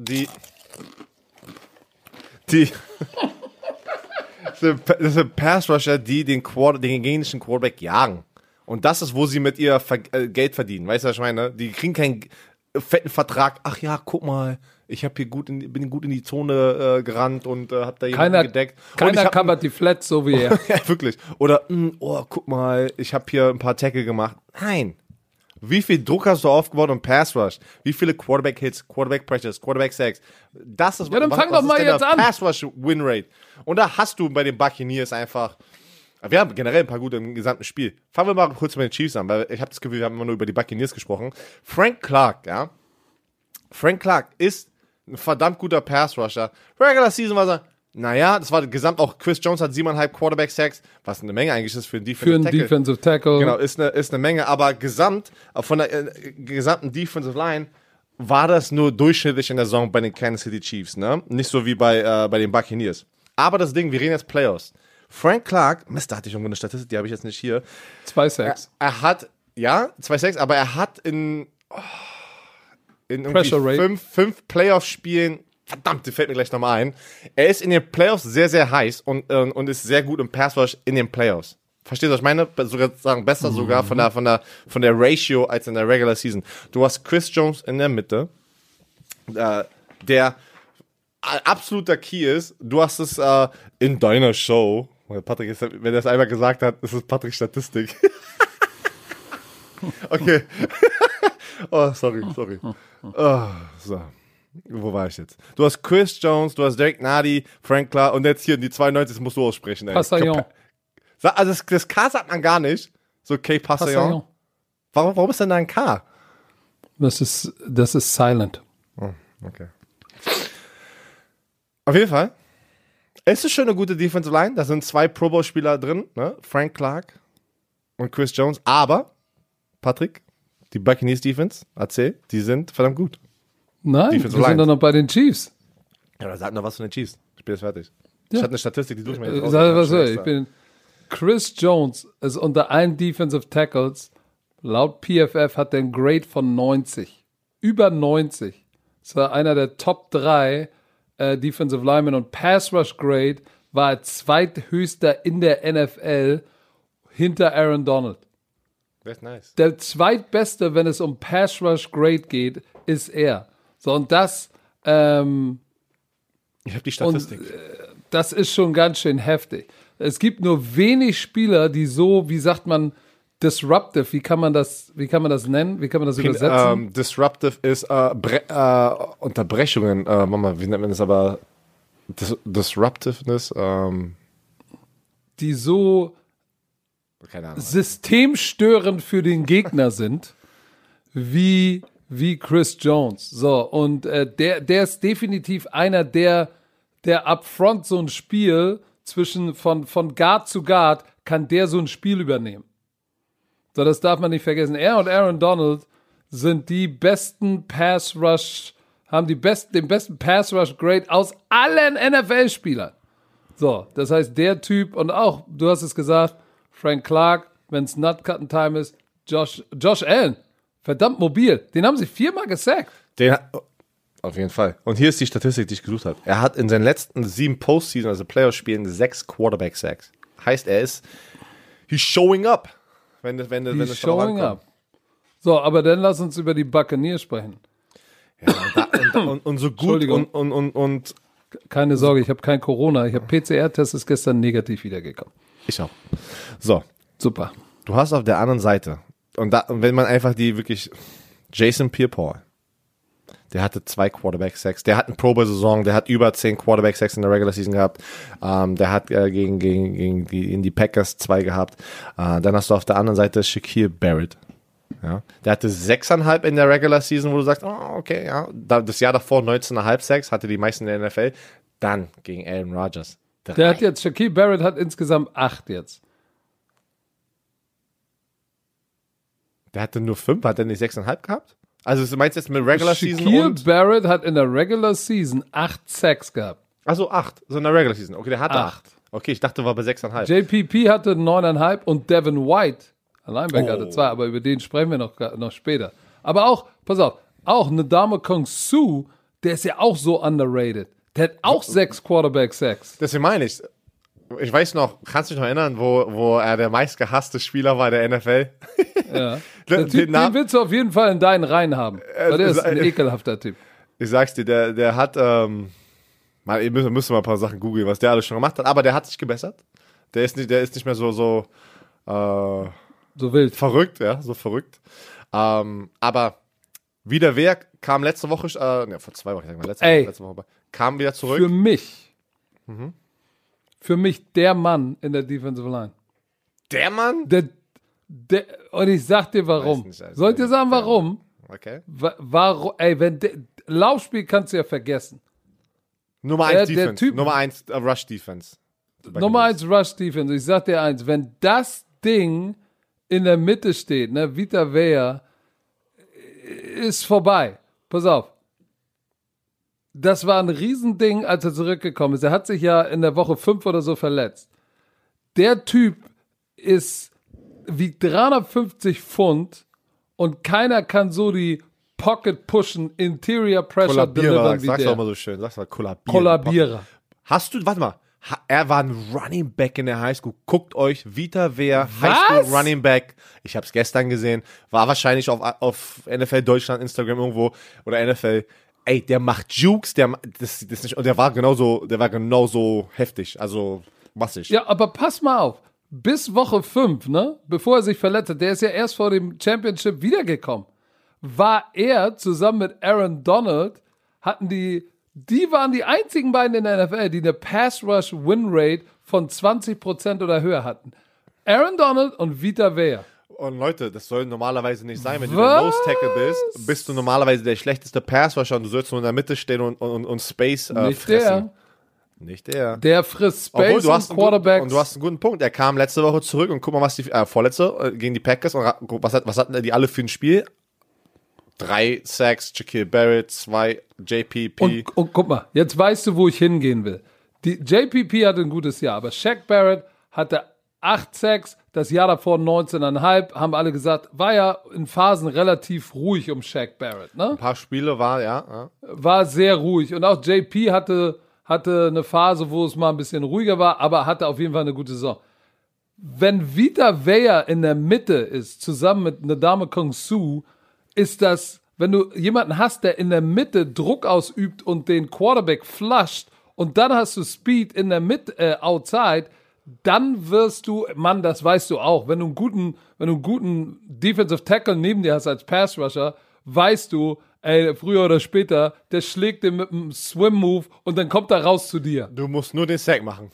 das sind Pass-Rusher, die den gegnerischen Quarterback jagen. Und das ist, wo sie mit ihr Geld verdienen. Weißt du, was ich meine? Die kriegen keinen fetten Vertrag. Ach ja, guck mal, ich habe hier bin gut in die Zone gerannt und habe da jemanden gedeckt. Keiner covert die Flats so wie er. Ja, wirklich. Oder, guck mal, ich habe hier ein paar Tackle gemacht. Nein. Wie viel Druck hast du aufgebaut im Pass Rush? Wie viele Quarterback Hits, Quarterback Pressures, Quarterback Sacks? Das ist, ja, dann fang doch mal jetzt an. Pass Rush Win Rate. Und da hast du bei den Buccaneers einfach, wir haben generell ein paar gute im gesamten Spiel. Fangen wir mal kurz mit den Chiefs an, weil ich habe das Gefühl, wir haben immer nur über die Buccaneers gesprochen. Frank Clark ist ein verdammt guter Pass Rusher. Regular Season war er Naja, das war gesamt auch, Chris Jones hat 7,5 Quarterback-Sacks, was eine Menge eigentlich ist für einen Defensive Tackle. Genau, ist eine Menge, aber gesamt, von der gesamten Defensive Line war das nur durchschnittlich in der Saison bei den Kansas City Chiefs, ne? Nicht so wie bei den Buccaneers. Aber das Ding, wir reden jetzt Playoffs. Frank Clark, Mist, da hatte ich irgendwo eine Statistik, die habe ich jetzt nicht hier. 2 Sacks. Er hat, 2 Sacks, aber er hat in irgendwie 5 Playoff-Spielen, verdammt, die fällt mir gleich nochmal ein. Er ist in den Playoffs sehr, sehr heiß und ist sehr gut im Pass-Rush in den Playoffs. Verstehst du, was ich meine? Sogar sagen besser sogar von der Ratio als in der Regular Season. Du hast Chris Jones in der Mitte, der absoluter Key ist. Du hast es in deiner Show. Patrick, wenn er es einmal gesagt hat, ist es Patrick Statistik. Okay. Oh, sorry. Oh, so. Wo war ich jetzt? Du hast Chris Jones, du hast Derek Nady, Frank Clark und jetzt hier die 92 musst du aussprechen. Passillon. Also das K sagt man gar nicht. So K Passillon. Warum ist denn da ein K? Das ist silent. Oh, okay. Auf jeden Fall. Es ist schon eine gute Defensive Line. Da sind 2 Pro Bowl Spieler drin, ne? Frank Clark und Chris Jones. Aber, Patrick, die Buccaneers Defense, erzähl, die sind verdammt gut. Nein, wir sind doch noch bei den Chiefs. Ja, aber sag noch was von den Chiefs. Spiel ist fertig. Ja. Ich hatte eine Statistik, die durch mich Chris Jones ist unter allen Defensive Tackles, laut PFF hat der einen Grade von 90. Über 90. Das war einer der Top 3 Defensive Linemen und Pass Rush Grade war er zweithöchster in der NFL hinter Aaron Donald. That's nice. Der zweitbeste, wenn es um Pass Rush Grade geht, ist er. So, und das ich habe die Statistik. Das ist schon ganz schön heftig. Es gibt nur wenig Spieler, die so, wie sagt man, disruptive, wie kann man das nennen? Wie kann man das übersetzen? Disruptive ist Unterbrechungen. Wie nennt man das aber? Disruptiveness. Die so keine Ahnung, systemstörend für den Gegner sind, wie Chris Jones. So, und der ist definitiv einer, der upfront so ein Spiel von Guard zu Guard kann der so ein Spiel übernehmen. So, das darf man nicht vergessen. Er und Aaron Donald sind die besten haben den besten Pass-Rush-Grade aus allen NFL-Spielern. So, das heißt, der Typ und auch, du hast es gesagt, Frank Clark, wenn es Nut-Cutting-Time ist, Josh Allen, verdammt mobil. Den haben sie 4-mal gesackt. Auf jeden Fall. Und hier ist die Statistik, die ich gesucht habe. Er hat in seinen letzten 7 Postseason, also Playoff-Spielen, 6 Quarterback-Sacks. Heißt, he's showing up. Wenn es showing up. So, aber dann lass uns über die Buccaneers sprechen. Ja, und so gut und keine Sorge, ich habe kein Corona. Ich habe PCR-Test, ist gestern negativ wiedergekommen. Ich auch. So. Super. Du hast auf der anderen Seite, und wenn man einfach die wirklich, Jason Pierre-Paul, der hatte 2 Quarterback-Sacks, der hat eine Pro-Bowl-Saison, der hat über 10 Quarterback-Sacks in der Regular Season gehabt, der hat gegen die Packers 2 gehabt, dann hast du auf der anderen Seite Shaquille Barrett, ja, der hatte 6,5 in der Regular Season, wo du sagst, oh, okay, ja, das Jahr davor 19,5 Sacks, hatte die meisten in der NFL, dann gegen Aaron Rodgers. Shaquille Barrett hat insgesamt 8 jetzt. Der hatte nur 5, hat er nicht 6,5 gehabt? Also du meinst jetzt mit Regular Season Shaquille Barrett hat in der Regular Season 8 Sacks gehabt. Also 8, so in der Regular Season. Okay, der hatte 8. Okay, ich dachte, war bei 6,5. JPP hatte 9,5 und Devin White, ein Linebacker, hatte 2, aber über den sprechen wir noch später. Aber auch, pass auf, auch Ndamukong Kong Suh, der ist ja auch so underrated. Der hat auch 6 Quarterback-Sacks. Deswegen meine ich, ich weiß noch, kannst du dich noch erinnern, wo er der meistgehasste Spieler war der NFL? Ja. Den willst du auf jeden Fall in deinen Reihen haben. Weil der ist ein ekelhafter Typ. Ich sag's dir, der hat, ihr müsst mal ein paar Sachen googeln, was der alles schon gemacht hat, aber der hat sich gebessert. Der ist nicht mehr so wild. Verrückt, ja, so verrückt. Aber wieder wer kam letzte Woche, vor 2 Wochen, letzte Woche, kam wieder zurück. Für mich der Mann in der Defensive Line. Der Mann? Und ich sag dir warum. Soll ich dir sagen, warum? Okay. Warum? Laufspiel kannst du ja vergessen. Nummer 1 Defense. Nummer 1 Rush Defense. Nummer 1 Rush Defense. Ich sag dir eins, wenn das Ding in der Mitte steht, ne, Vita Vea, ist vorbei. Pass auf. Das war ein Riesending, als er zurückgekommen ist. Er hat sich ja in der Woche 5 oder so verletzt. Der Typ wiegt 350 Pfund und keiner kann so die Pocket pushen, Interior Pressure delivern wie der. Sag's doch mal so schön. Sag's mal Kollabierer. Warte mal. Er war ein Running Back in der Highschool. Guckt euch Vita Vea, Highschool Running Back. Ich hab's gestern gesehen. War wahrscheinlich auf NFL Deutschland, Instagram irgendwo oder NFL. Ey, der macht Jukes, und der war genauso heftig, also massig. Ja, aber pass mal auf, bis Woche 5, ne, bevor er sich verletzt hat, der ist ja erst vor dem Championship wiedergekommen, war er zusammen mit Aaron Donald, die waren die einzigen beiden in der NFL, die eine Pass-Rush-Win-Rate von 20% oder höher hatten. Aaron Donald und Vita Vea. Und Leute, das soll normalerweise nicht sein. Wenn du der Nose Tackle bist du normalerweise der schlechteste Pass-Rusher und du sollst nur in der Mitte stehen und Space fressen. Nicht der. Der frisst Space und Quarterbacks. Und du hast einen guten Punkt. Er kam letzte Woche zurück und guck mal, was die vorletzte gegen die Packers und was hatten die alle für ein Spiel? 3 Sacks, Shaquille Barrett, 2 JPP. Und guck mal, jetzt weißt du, wo ich hingehen will. Die JPP hatte ein gutes Jahr, aber Shaq Barrett hatte 8 Sacks, das Jahr davor 19,5, haben alle gesagt, war ja in Phasen relativ ruhig um Shaq Barrett, ne? Ein paar Spiele war sehr ruhig. Und auch JP hatte eine Phase, wo es mal ein bisschen ruhiger war, aber hatte auf jeden Fall eine gute Saison. Wenn Vita Vea in der Mitte ist, zusammen mit Ndamukong Suh, ist das, wenn du jemanden hast, der in der Mitte Druck ausübt und den Quarterback flusht und dann hast du Speed in der Mitte, outside, dann wirst du, Mann, das weißt du auch, wenn du einen guten Defensive Tackle neben dir hast als Pass Rusher, weißt du, ey, früher oder später, der schlägt den mit einem Swim Move und dann kommt er raus zu dir. Du musst nur den Sack machen.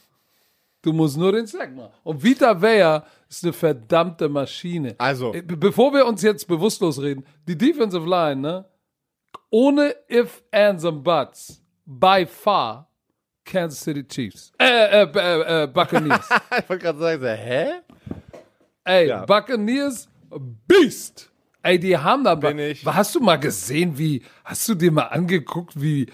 Und Vita Vea ist eine verdammte Maschine. Also. Bevor wir uns jetzt bewusstlos reden, die Defensive Line, ne, ohne if, ands and buts, by far, Kansas City Chiefs. Buccaneers. Ich wollte gerade sagen, hä? Ey, ja. Buccaneers, Beast. Ey, die haben da... Hast du mal gesehen, hast du dir mal angeguckt, wie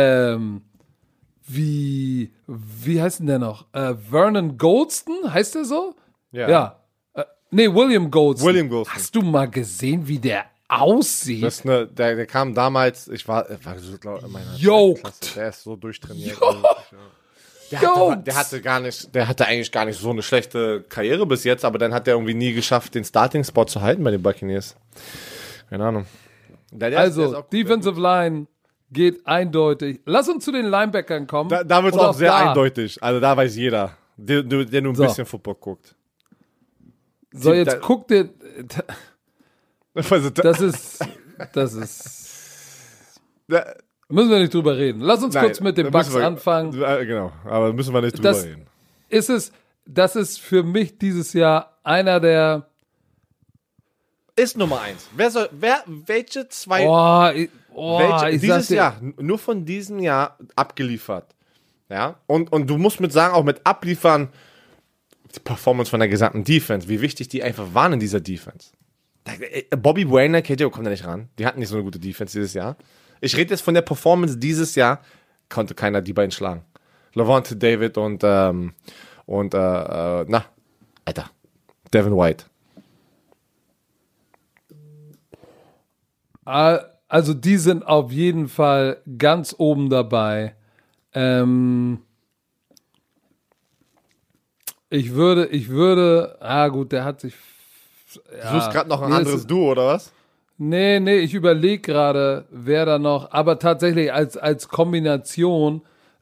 heißt denn der noch? Vernon Goldston, heißt der so? Ja. William Goldston. Hast du mal gesehen, wie der aussieht? Der kam damals, ich war so, glaube ich, in meiner Klasse. Der ist so durchtrainiert. Der hatte eigentlich gar nicht so eine schlechte Karriere bis jetzt, aber dann hat der irgendwie nie geschafft, den Starting-Spot zu halten bei den Buccaneers. Keine Ahnung. Defensive Line geht eindeutig. Lass uns zu den Linebackern kommen. Da wird es auch sehr eindeutig. Also da weiß jeder, der nur ein bisschen Football guckt. So, jetzt guck dir... Das ist... Müssen wir nicht drüber reden. Lass uns kurz mit den Bucks anfangen. Genau, aber müssen wir nicht drüber reden. Das ist für mich dieses Jahr einer der... Ist Nummer 1. Welche zwei... dieses Jahr, nur von diesem Jahr abgeliefert. Ja, und du musst auch mit abliefern, die Performance von der gesamten Defense, wie wichtig die einfach waren in dieser Defense. Bobby Wagner, KJ kommt da nicht ran. Die hatten nicht so eine gute Defense dieses Jahr. Ich rede jetzt von der Performance dieses Jahr, konnte keiner die beiden schlagen. Lavonte David und Devin White. Also die sind auf jeden Fall ganz oben dabei. Ich würde, gut, der hat sich... Ja, du suchst gerade noch ein anderes Duo, oder was? Nee, ich überlege gerade, wer da noch, aber tatsächlich als Kombination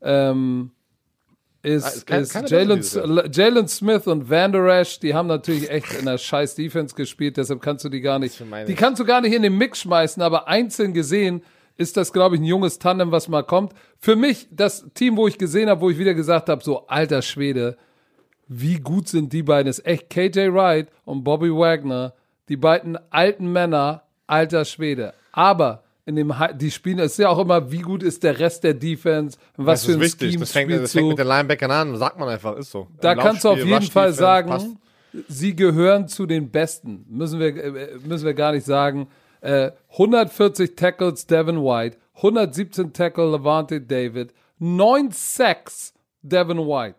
ist Jalen Smith und Van Der Esch, die haben natürlich echt in der scheiß Defense gespielt, deshalb kannst du die gar nicht in den Mix schmeißen, aber einzeln gesehen ist das, glaube ich, ein junges Tandem, was mal kommt. Für mich, das Team, wo ich gesehen habe, wo ich wieder gesagt habe, so, alter Schwede, wie gut sind die beiden, ist echt KJ Wright und Bobby Wagner, die beiden alten Männer, alter Schwede. Aber die spielen, es ist ja auch immer, wie gut ist der Rest der Defense, was für ein Scheme das fängt mit den Linebackern an, sagt man einfach, ist so. Da kannst du auf jeden Fall sagen, sie gehören zu den Besten. Müssen wir gar nicht sagen. 140 Tackles Devin White, 117 Tackle Lavonte David, 9 Sacks Devin White,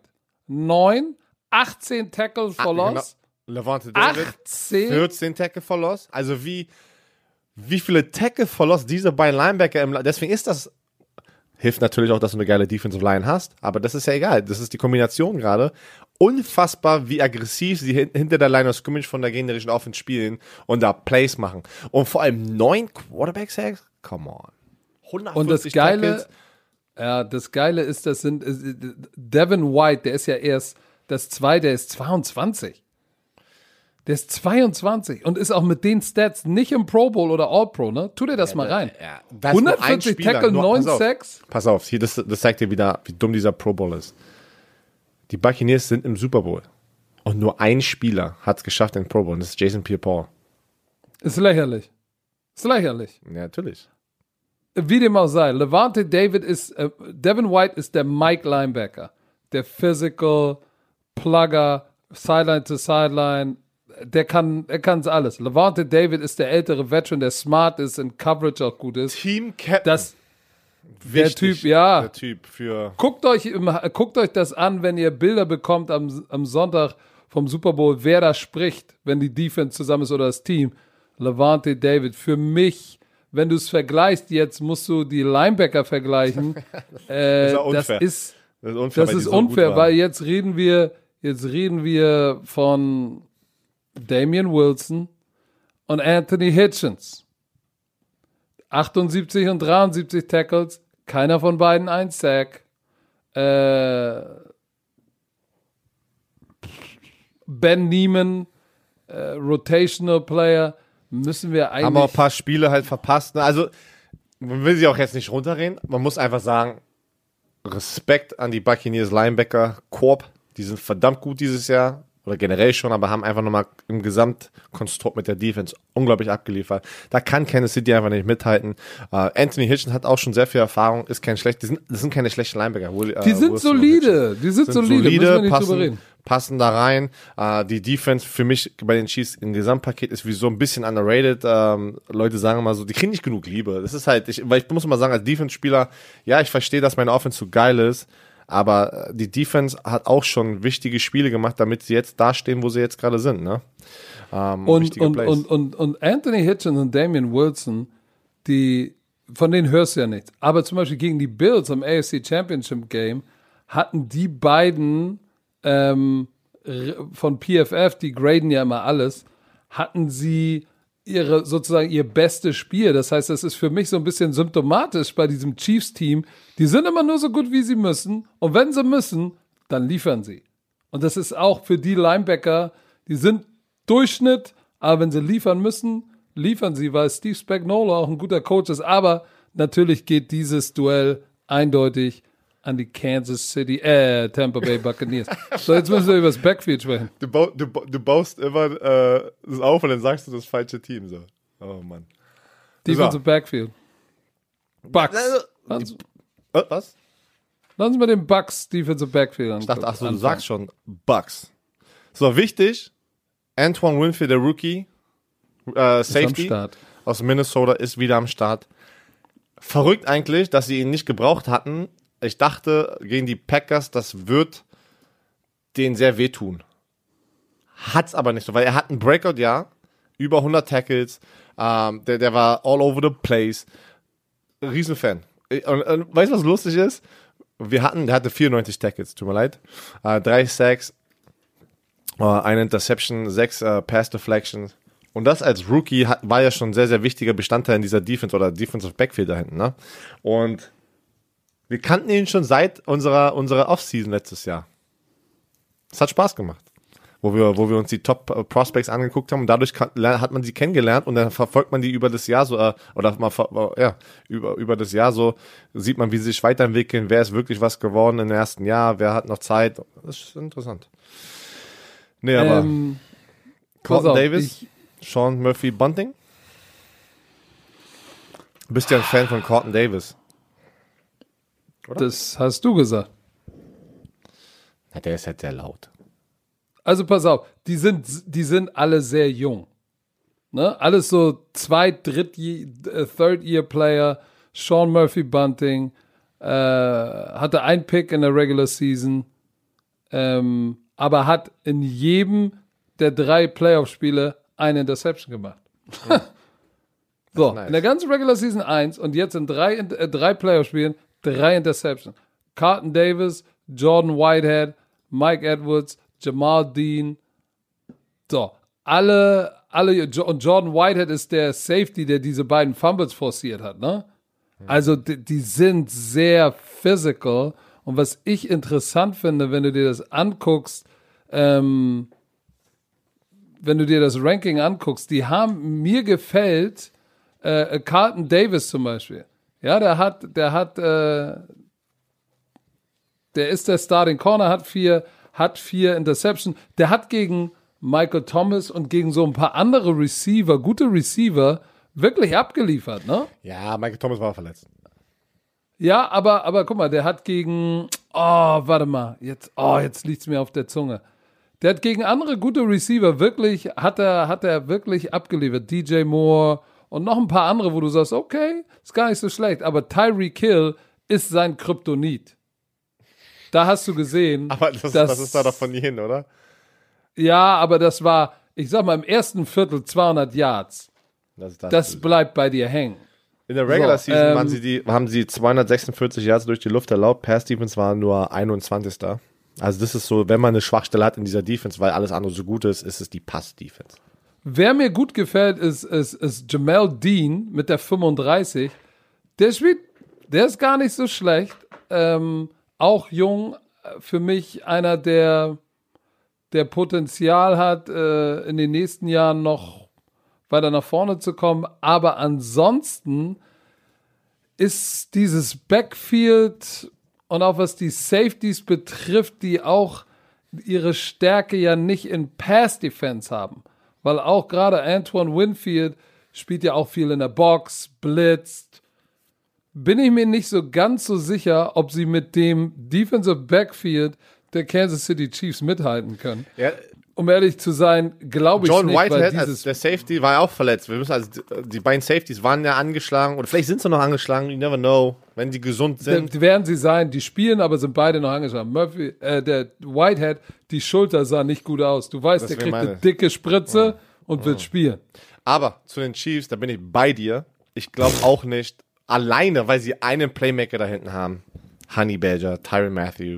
18 Tackle for Loss. Lavonte David, 14 Tackle for Loss. Also wie viele Tackle for Loss diese beiden Linebacker deswegen ist das, hilft natürlich auch, dass du eine geile Defensive Line hast, aber das ist ja egal. Das ist die Kombination gerade. Unfassbar, wie aggressiv sie hinter der Line of Scrimmage von der gegnerischen Offense spielen und da Plays machen. Und vor allem 9 Quarterback-Sacks? Come on. 150 und das Geile ist, das sind Devin White, der ist ja erst der ist 22. Der ist 22 und ist auch mit den Stats nicht im Pro Bowl oder All-Pro, ne? Tu dir das mal rein. 140 Tackle, 9 Sacks. Pass auf, hier, das zeigt dir wieder, wie dumm dieser Pro Bowl ist. Die Buccaneers sind im Super Bowl. Und nur ein Spieler hat es geschafft in den Pro Bowl. Und das ist Jason Pierre-Paul. Ist lächerlich. Ja, natürlich. Wie dem auch sei. Lavonte David Devin White ist der Mike Linebacker. Der Physical, Plugger, Sideline to Sideline. Der kann es alles. Lavonte David ist der ältere Veteran, der smart ist, in Coverage auch gut ist. Team Captain. Der Typ, ja. Der Typ für. Guckt euch das an, wenn ihr Bilder bekommt am Sonntag vom Super Bowl, wer da spricht, wenn die Defense zusammen ist oder das Team. Lavonte David. Für mich, wenn du es vergleichst, jetzt musst du die Linebacker vergleichen. Das ist unfair, weil jetzt reden wir von Damian Wilson und Anthony Hitchens. 78 und 73 Tackles, keiner von beiden ein Sack. Ben Niemann, Rotational Player, müssen wir eigentlich... Haben auch ein paar Spiele halt verpasst. Also, man will sie auch jetzt nicht runterreden. Man muss einfach sagen, Respekt an die Buccaneers Linebacker, Korb, die sind verdammt gut dieses Jahr. Oder generell schon, aber haben einfach nochmal im Gesamtkonstrukt mit der Defense unglaublich abgeliefert. Da kann Kansas City einfach nicht mithalten. Anthony Hitchens hat auch schon sehr viel Erfahrung, das sind keine schlechten Linebacker. Die sind solide, müssen wir nicht drüber reden. Passen da rein. Die Defense für mich bei den Chiefs im Gesamtpaket ist wie so ein bisschen underrated. Leute sagen immer so, die kriegen nicht genug Liebe. Das ist halt, weil ich muss mal sagen, als Defense-Spieler, ja, ich verstehe, dass meine Offense so geil ist, aber die Defense hat auch schon wichtige Spiele gemacht, damit sie jetzt da stehen, wo sie jetzt gerade sind. Ne? Und Anthony Hitchens und Damian Wilson, von denen hörst du ja nichts. Aber zum Beispiel gegen die Bills am AFC Championship Game hatten die beiden von PFF, die graden ja immer alles, hatten sie ihr bestes Spiel. Das heißt, das ist für mich so ein bisschen symptomatisch bei diesem Chiefs-Team. Die sind immer nur so gut, wie sie müssen. Und wenn sie müssen, dann liefern sie. Und das ist auch für die Linebacker, die sind Durchschnitt, aber wenn sie liefern müssen, liefern sie, weil Steve Spagnuolo auch ein guter Coach ist. Aber natürlich geht dieses Duell eindeutig an die Tampa Bay Buccaneers. So, jetzt müssen wir über das Backfield sprechen. Du baust immer das auf und dann sagst du das falsche Team. So. Oh Mann. Defensive Backfield. Bucks. Was? Lassen Sie mal den Bucks Defensive Backfield an. Ich dachte, du sagst schon Bucks. So, wichtig, Antoine Winfield, der Rookie, Safety aus Minnesota, ist wieder am Start. Verrückt eigentlich, dass sie ihn nicht gebraucht hatten. Ich dachte, gegen die Packers, das wird denen sehr wehtun. Hat's aber nicht so, weil er hat ein Breakout-Jahr, über 100 Tackles, der war all over the place. Riesenfan. Und weißt du, was lustig ist? Der hatte 94 Tackles, tut mir leid. 3 Sacks, eine Interception, 6 Pass Deflections. Und das als Rookie war ja schon ein sehr, sehr wichtiger Bestandteil in dieser Defense oder Defensive Backfield da hinten. Ne? Und wir kannten ihn schon seit unserer Offseason letztes Jahr. Es hat Spaß gemacht. Wo wir uns die Top Prospects angeguckt haben und dadurch hat man sie kennengelernt und dann verfolgt man die über das Jahr so, über das Jahr so, sieht man, wie sie sich weiterentwickeln, wer ist wirklich was geworden im ersten Jahr, wer hat noch Zeit. Das ist interessant. Nee, aber Carlton Davis, Sean Murphy Bunting? Du bist ja ein Fan von Carlton Davis. Oder? Das hast du gesagt. Ja, der ist halt sehr laut. Also pass auf, die sind alle sehr jung. Ne? Alles so Third-Year-Player. Sean Murphy-Bunting hatte einen Pick in der Regular Season, aber hat in jedem der 3 Playoff-Spiele eine Interception gemacht. So, nice. In der ganzen Regular Season 1 und jetzt in 3 Playoff-Spielen 3 Interceptions. Carlton Davis, Jordan Whitehead, Mike Edwards, Jamal Dean. So, alle, und Jordan Whitehead ist der Safety, der diese beiden Fumbles forciert hat, ne? Also, die sind sehr physical. Und was ich interessant finde, wenn du dir das anguckst, wenn du dir das Ranking anguckst, mir gefällt Carlton Davis zum Beispiel. Ja, der ist der Starting Corner, hat 4 Interceptions. Der hat gegen Michael Thomas und gegen so ein paar andere Receiver, gute Receiver, wirklich abgeliefert, ne? Ja, Michael Thomas war verletzt. Ja, aber guck mal, der hat gegen, warte mal, jetzt liegt's mir auf der Zunge. Der hat gegen andere gute Receiver wirklich, hat er wirklich abgeliefert. DJ Moore und noch ein paar andere, wo du sagst, okay, ist gar nicht so schlecht, aber Tyreek Hill ist sein Kryptonit. Da hast du gesehen. Aber das ist da doch von nie hin, oder? Ja, aber das war, ich sag mal, im ersten Viertel 200 Yards. Das bleibt bei dir hängen. In der Regular Season haben sie 246 Yards durch die Luft erlaubt. Pass Defense war nur 21. Also das ist so, wenn man eine Schwachstelle hat in dieser Defense, weil alles andere so gut ist, ist es die Pass-Defense. Wer mir gut gefällt, ist Jamal Dean mit der 35. Der ist gar nicht so schlecht. Auch jung, für mich einer, der Potenzial hat, in den nächsten Jahren noch weiter nach vorne zu kommen. Aber ansonsten ist dieses Backfield und auch was die Safeties betrifft, die auch ihre Stärke ja nicht in Pass-Defense haben. Weil auch gerade Antoine Winfield spielt ja auch viel in der Box, blitzt. Bin ich mir nicht so ganz so sicher, ob sie mit dem Defensive Backfield der Kansas City Chiefs mithalten können. Ja. Um ehrlich zu sein, glaube ich John nicht. Whitehead, der Safety, war ja auch verletzt. Die beiden Safeties waren ja angeschlagen. Oder vielleicht sind sie noch angeschlagen. You never know. Wenn die gesund sind. Die werden sie sein. Die spielen, aber sind beide noch angeschlagen. Der Whitehead, die Schulter sah nicht gut aus. Du weißt, der kriegt eine dicke Spritze und wird spielen. Aber zu den Chiefs, da bin ich bei dir. Ich glaube auch nicht. Alleine, weil sie einen Playmaker da hinten haben. Honey Badger, Tyrann Mathieu.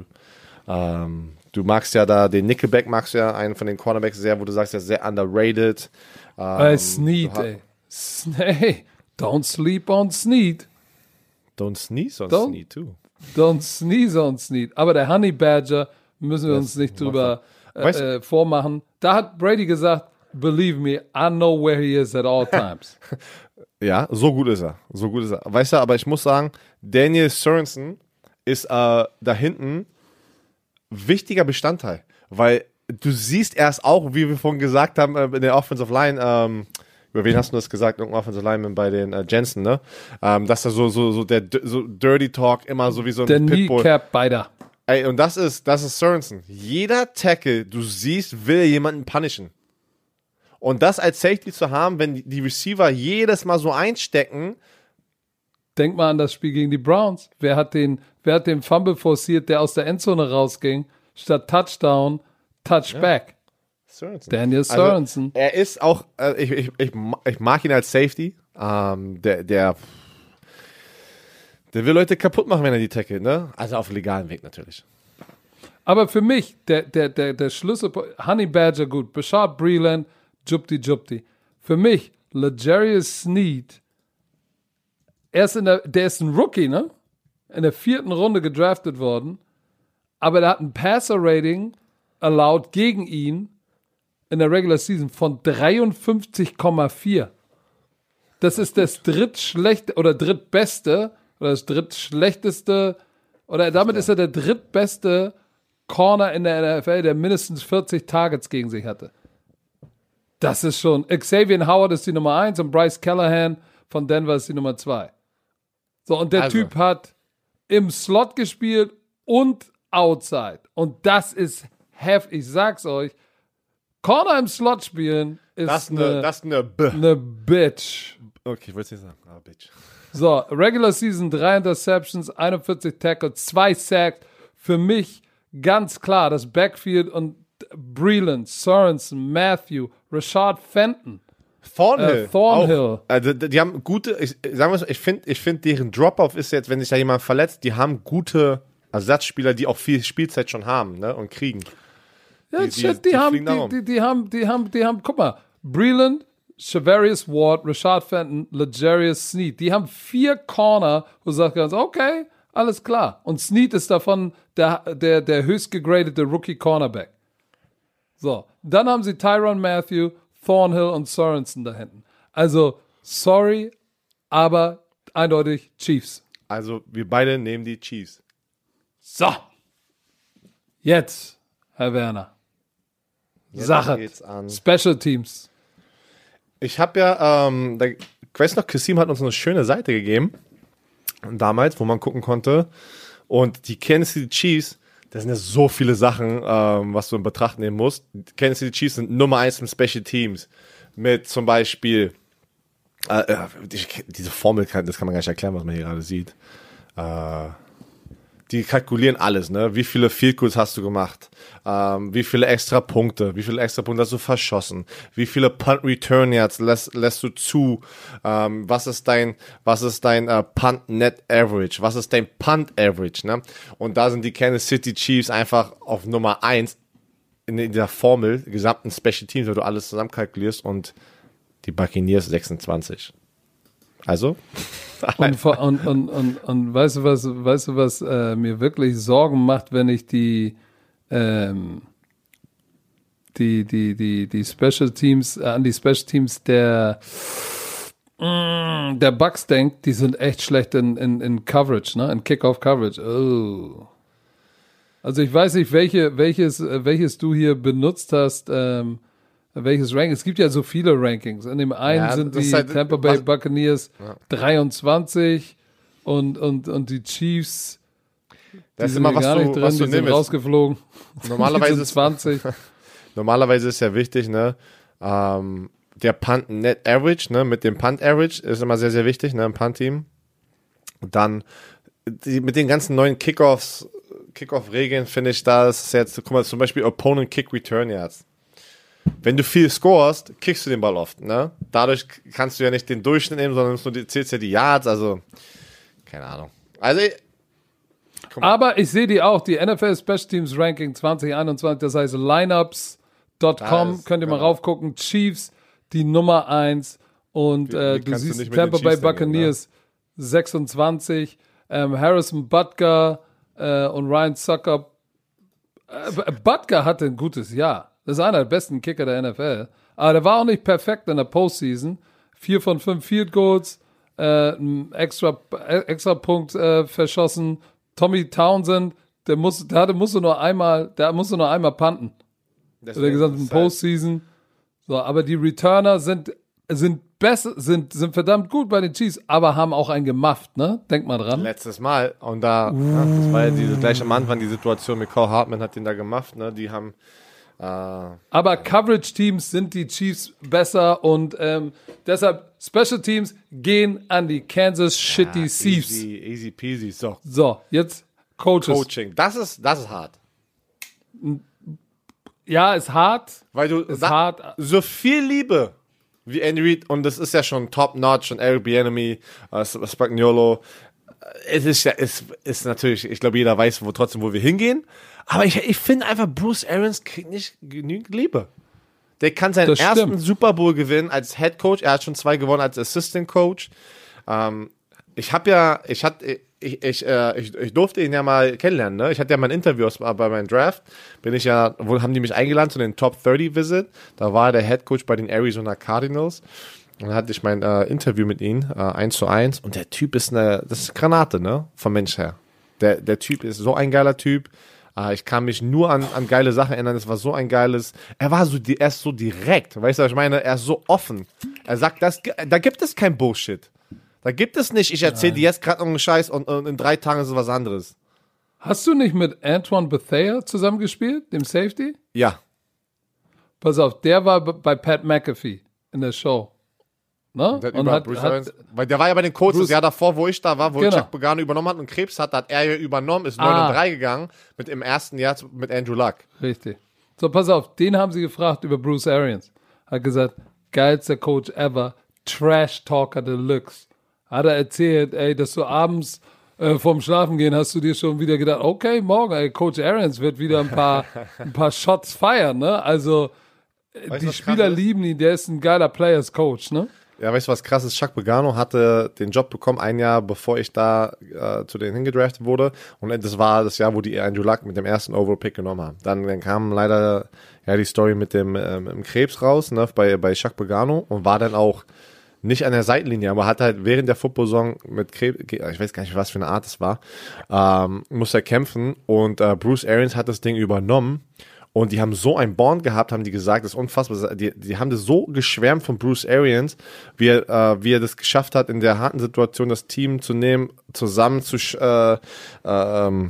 Du magst ja da, den Nickelback magst du ja, einen von den Cornerbacks sehr, wo du sagst, der ist sehr underrated. Snead, ey. Hey, don't sleep on Snead. Don't sneeze on Snead, too. Don't sneeze on Snead. Aber der Honey Badger, müssen wir uns nicht drüber vormachen. Da hat Brady gesagt, believe me, I know where he is at all times. Ja, so gut ist er. Weißt du, aber ich muss sagen, Daniel Sorensen ist da hinten wichtiger Bestandteil, weil du siehst erst auch, wie wir vorhin gesagt haben, in der Offensive Line, über wen hast du das gesagt? Irgendein Offensive Lineman bei den Jensen, ne? Dass da so Dirty Talk immer so wie so ein der Pitbull. Der Kneecap-Biter. Ey, und das ist Sorensen. Jeder Tackle, du siehst, will jemanden punishen. Und das als Safety zu haben, wenn die Receiver jedes Mal so einstecken. Denk mal an das Spiel gegen die Browns. Wer hat den Fumble forciert, der aus der Endzone rausging, statt Touchdown, Touchback? Ja. Sorensen. Daniel Sorensen. Also, er ist auch, ich mag ihn als Safety. Der will Leute kaputt machen, wenn er die tackelt, ne? Also auf legalen Weg natürlich. Aber für mich, der Schlüssel, Honey Badger gut, Bashard Breeland, Jupti. Für mich, L'Jarius Snead, der ist ein Rookie, ne? In der 4. Runde gedraftet worden, aber der hat ein Passer-Rating allowed gegen ihn in der Regular Season von 53,4. Das ist das drittschlechteste oder drittbeste oder das drittschlechteste oder damit ist er der drittbeste Corner in der NFL, der mindestens 40 Targets gegen sich hatte. Das ist schon. Xavier Howard ist die Nummer 1 und Bryce Callahan von Denver ist die Nummer 2. So, und der Typ hat im Slot gespielt und outside. Und das ist heftig. Ich sag's euch. Corner im Slot spielen ist eine Bitch. Okay, ich wollte es nicht sagen. Bitch. So, Regular Season, 3 Interceptions, 41 Tackles, 2 Sacks. Für mich ganz klar das Backfield und Breeland, Sorensen, Matthew, Rashad Fenton. Thornhill. Also, die haben gute, ich finde, deren Drop-Off ist jetzt, wenn sich da jemand verletzt, die haben gute Ersatzspieler, die auch viel Spielzeit schon haben, ne, und kriegen. Ja, die haben, guck mal, Breeland, Shavarius Ward, Rashad Fenton, L'Jarius Sneed. Die haben 4 Corner, wo du sagst, okay, alles klar. Und Sneed ist davon der höchst gegradete Rookie-Cornerback. So, dann haben sie Tyrann Mathieu, Thornhill und Sorensen da hinten. Also, sorry, aber eindeutig Chiefs. Also, wir beide nehmen die Chiefs. So. Jetzt, Herr Werner. Sache. Special Teams. Ich habe ja, ich weiß noch, Kasim hat uns eine schöne Seite gegeben, damals, wo man gucken konnte. Und die Kansas City Chiefs, das sind ja so viele Sachen, was du in Betracht nehmen musst. Die Kansas City Chiefs sind Nummer 1 im Special Teams. Mit zum Beispiel, diese Formel, das kann man gar nicht erklären, was man hier gerade sieht. Die kalkulieren alles, ne? Wie viele Field Goals hast du gemacht? Wie viele extra Punkte hast du verschossen? Wie viele Punt Return Yards lässt du zu? Was ist dein Punt Net Average? Was ist dein Punt Average, ne? Und da sind die Kansas City Chiefs einfach auf Nummer 1 in dieser Formel, gesamten Special Teams, wo du alles zusammen kalkulierst, und die Buccaneers 26. Also? Und weißt du was mir wirklich Sorgen macht, wenn ich die Special Teams, an die Special Teams der Bucks denke, die sind echt schlecht in Coverage, ne? In Kickoff Coverage. Oh. Also ich weiß nicht, welches du hier benutzt hast, welches Ranking. Es gibt ja so viele Rankings. In dem einen sind die halt Tampa Bay Buccaneers 23 und die Chiefs, das ist immer was gar nicht drin, die sind rausgeflogen. Normalerweise ist 20. Normalerweise ist ja wichtig, ne, der Punt Net Average, ne, mit dem Punt Average ist immer sehr, sehr wichtig, ne, im Punt-Team. Und dann mit den ganzen neuen Kickoff-Regeln finde ich, da ist jetzt, guck mal, zum Beispiel Opponent Kick Return Yards. Wenn du viel scorest, kickst du den Ball oft, ne? Dadurch kannst du ja nicht den Durchschnitt nehmen, sondern du zählst ja die Yards, also keine Ahnung. Also aber ich sehe die auch, die NFL Special Teams Ranking 2021, das heißt lineups.com, könnt ihr mal raufgucken, Chiefs, die Nummer 1 und du siehst Tampa Bay Buccaneers 26, Harrison Butker und Ryan Sucker. Butker hatte ein gutes Jahr. Das ist einer der besten Kicker der NFL. Aber der war auch nicht perfekt in der Postseason. 4 von 5 Field Goals, extra Punkt verschossen. Tommy Townsend, der musste nur einmal punten. In der gesamten Postseason. So, aber die Returner sind verdammt gut bei den Chiefs, aber haben auch einen gemufft, ne? Denk mal dran. Letztes Mal. Und das war ja diese gleiche am Anfang, die Situation mit Cole Hartman hat den da gemufft, ne? Die haben aber Coverage-Teams sind die Chiefs besser und deshalb Special Teams gehen an die Kansas City Chiefs. Easy peasy. So, jetzt Coaching. Das ist hart. Ja, ist hart. Weil du so viel Liebe wie Andy Reid, und das ist ja schon top-notch, und Eric Bieniemy, Spagnuolo. Es ist natürlich, ich glaube, jeder weiß trotzdem, wo wir hingehen. Aber ich finde einfach, Bruce Arians kriegt nicht genügend Liebe. Der kann seinen ersten Super Bowl gewinnen als Head Coach. Er hat schon 2 gewonnen als Assistant Coach. Ich durfte ihn ja mal kennenlernen, ne? Ich hatte ja mal ein Interview bei meinem Draft. Haben die mich eingeladen zu den Top 30 Visit. Da war er der Head Coach bei den Arizona Cardinals. Und dann hatte ich mein Interview mit ihm, 1:1. Und der Typ ist das ist eine Granate, ne? Vom Mensch her. Der Typ ist so ein geiler Typ. Ich kann mich nur an geile Sachen erinnern. Es war so ein geiles. Er ist so direkt. Weißt du, was ich meine? Er ist so offen. Er sagt, da gibt es kein Bullshit. Da gibt es nicht, ich erzähle dir jetzt gerade noch einen Scheiß und in 3 Tagen ist es was anderes. Hast du nicht mit Antoine Bethea zusammengespielt, dem Safety? Ja. Pass auf, der war bei Pat McAfee in der Show. Ne? Weil der war ja bei den Colts das Jahr davor, wo ich da war, wo Chuck Pagano übernommen hat und Krebs hat er ja übernommen, ist 9-3 gegangen, im ersten Jahr mit Andrew Luck. Richtig. So, pass auf, den haben sie gefragt über Bruce Arians. Hat gesagt, geilster Coach ever, Trash Talker Deluxe. Hat er erzählt, dass du abends vorm Schlafen gehen, hast du dir schon wieder gedacht, okay, morgen, Coach Arians wird wieder ein paar Shots feiern, ne? Also, die Spieler lieben ihn, der ist ein geiler Players Coach, ne? Ja, weißt du, was krass ist? Chuck Pagano hatte den Job bekommen, 1 Jahr bevor ich da zu denen hingedraftet wurde. Und das war das Jahr, wo die Andrew Luck mit dem ersten Overall-Pick genommen haben. Dann kam leider die Story mit dem Krebs raus, ne, bei Chuck Pagano und war dann auch nicht an der Seitenlinie, aber hat halt während der Football-Saison mit Krebs, ich weiß gar nicht, was für eine Art es war, musste er kämpfen und Bruce Arians hat das Ding übernommen. Und die haben so ein Bond gehabt, haben die gesagt, das ist unfassbar. Die haben das so geschwärmt von Bruce Arians, wie er das geschafft hat, in der harten Situation das Team zu nehmen, zusammen zu schweißen,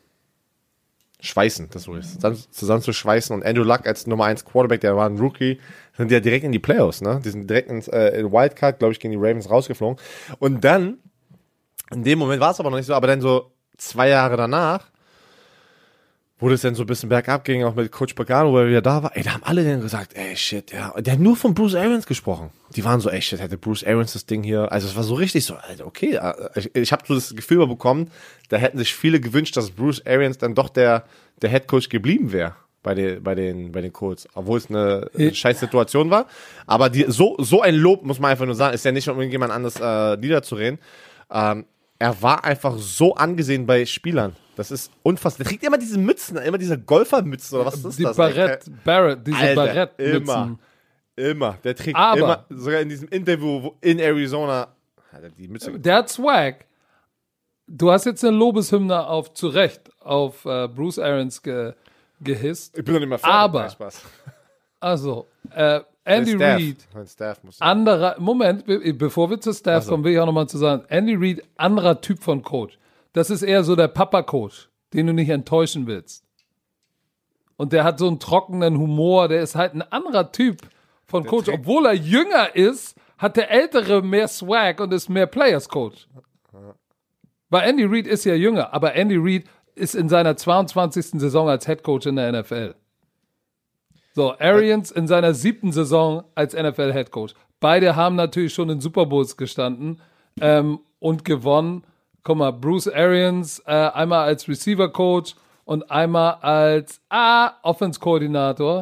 zusammen zu schweißen. Und Andrew Luck als Nummer 1 Quarterback, der war ein Rookie, sind ja direkt in die Playoffs, ne? Die sind direkt ins Wildcard, glaube ich, gegen die Ravens rausgeflogen. Und dann, in dem Moment war es aber noch nicht so, aber dann so 2 Jahre danach, wo das dann so ein bisschen bergab ging, auch mit Coach Pagano, weil er wieder da war, da haben alle dann gesagt, shit, ja. Der hat nur von Bruce Arians gesprochen. Die waren so, shit, hätte Bruce Arians das Ding hier, also es war so richtig so, Alter, okay, ich habe so das Gefühl bekommen, da hätten sich viele gewünscht, dass Bruce Arians dann doch der Head Coach geblieben wäre bei den Colts, obwohl es eine scheiß Situation war, aber so ein Lob, muss man einfach nur sagen, ist ja nicht, um irgendjemand anderes niederzureden, er war einfach so angesehen bei Spielern. Das ist unfassbar. Der trägt immer diese Mützen, immer diese Golfermützen oder was ist das? Diese Barrett-Mützen. Immer. Der trägt immer, sogar in diesem Interview in Arizona, die Mütze. Der hat Swag. Du hast jetzt eine Lobeshymne zu Recht auf Bruce Arians gehisst. Ich bin doch nicht mehr aber, Spaß. Also, Andy Reid, Moment, bevor wir zu Staff kommen, will ich auch nochmal zu sagen, Andy Reid, anderer Typ von Coach. Das ist eher so der Papa-Coach, den du nicht enttäuschen willst. Und der hat so einen trockenen Humor, der ist halt ein anderer Typ von Coach. Obwohl er jünger ist, hat der Ältere mehr Swag und ist mehr Players-Coach. Weil Andy Reid ist ja jünger, aber Andy Reid ist in seiner 22. Saison als Headcoach in der NFL. So, Arians in seiner 7. Saison als NFL-Headcoach. Beide haben natürlich schon in Super Bowls gestanden und gewonnen. Guck mal, Bruce Arians einmal als Receiver-Coach und einmal als Offense-Koordinator.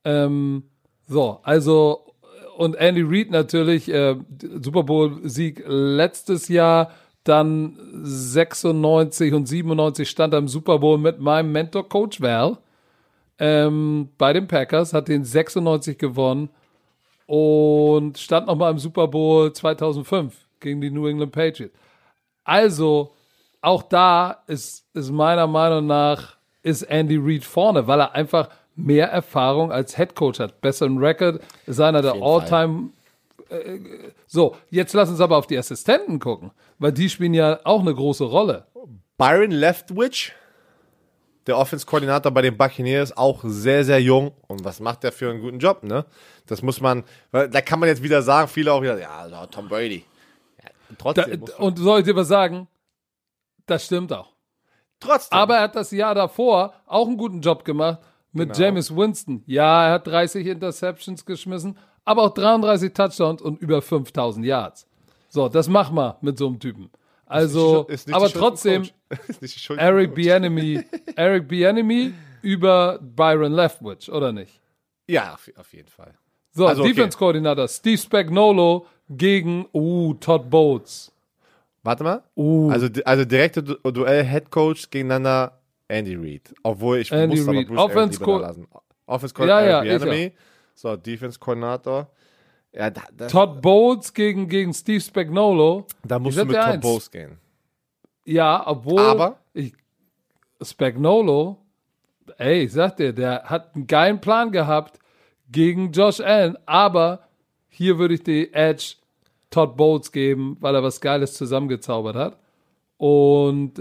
Also, und Andy Reid natürlich, Super Bowl-Sieg letztes Jahr, dann 96 und 97 stand er im Super Bowl mit meinem Mentor Coach Val bei den Packers, hat den 96 gewonnen und stand nochmal im Super Bowl 2005 gegen die New England Patriots. Also, auch da ist meiner Meinung nach ist Andy Reid vorne, weil er einfach mehr Erfahrung als Headcoach hat. Besseren Record, ist einer der All-Time. So, jetzt lass uns aber auf die Assistenten gucken, weil die spielen ja auch eine große Rolle. Byron Leftwich, der Offense-Koordinator bei den Buccaneers, auch sehr, sehr jung. Und was macht der für einen guten Job, ne? Das muss man, weil da kann man jetzt wieder sagen, viele auch wieder, ja, Tom Brady. Trotzdem. Und soll ich dir was sagen? Das stimmt auch. Trotzdem. Aber er hat das Jahr davor auch einen guten Job gemacht mit Jameis Winston. Ja, er hat 30 Interceptions geschmissen, aber auch 33 Touchdowns und über 5000 Yards. So, das mach mal mit so einem Typen. Also, aber trotzdem, Eric Bieniemy über Byron Leftwich, oder nicht? Ja, auf jeden Fall. So, also, Defense-Koordinator Steve Spagnuolo gegen Todd Bowles. Warte mal. Also direkte Duell Headcoach gegeneinander Andy Reid. Obwohl ich muss aber Bruce Arians lieber lassen. Offense-Koordinator Bieniemy. So, Defense-Koordinator. Ja, Todd Bowles gegen Steve Spagnuolo. Da musst du mit Todd Bowles gehen. Ja, obwohl Spagnuolo, ich sag dir, der hat einen geilen Plan gehabt gegen Josh Allen, aber hier würde ich die Edge Todd Bowles geben, weil er was Geiles zusammengezaubert hat. Und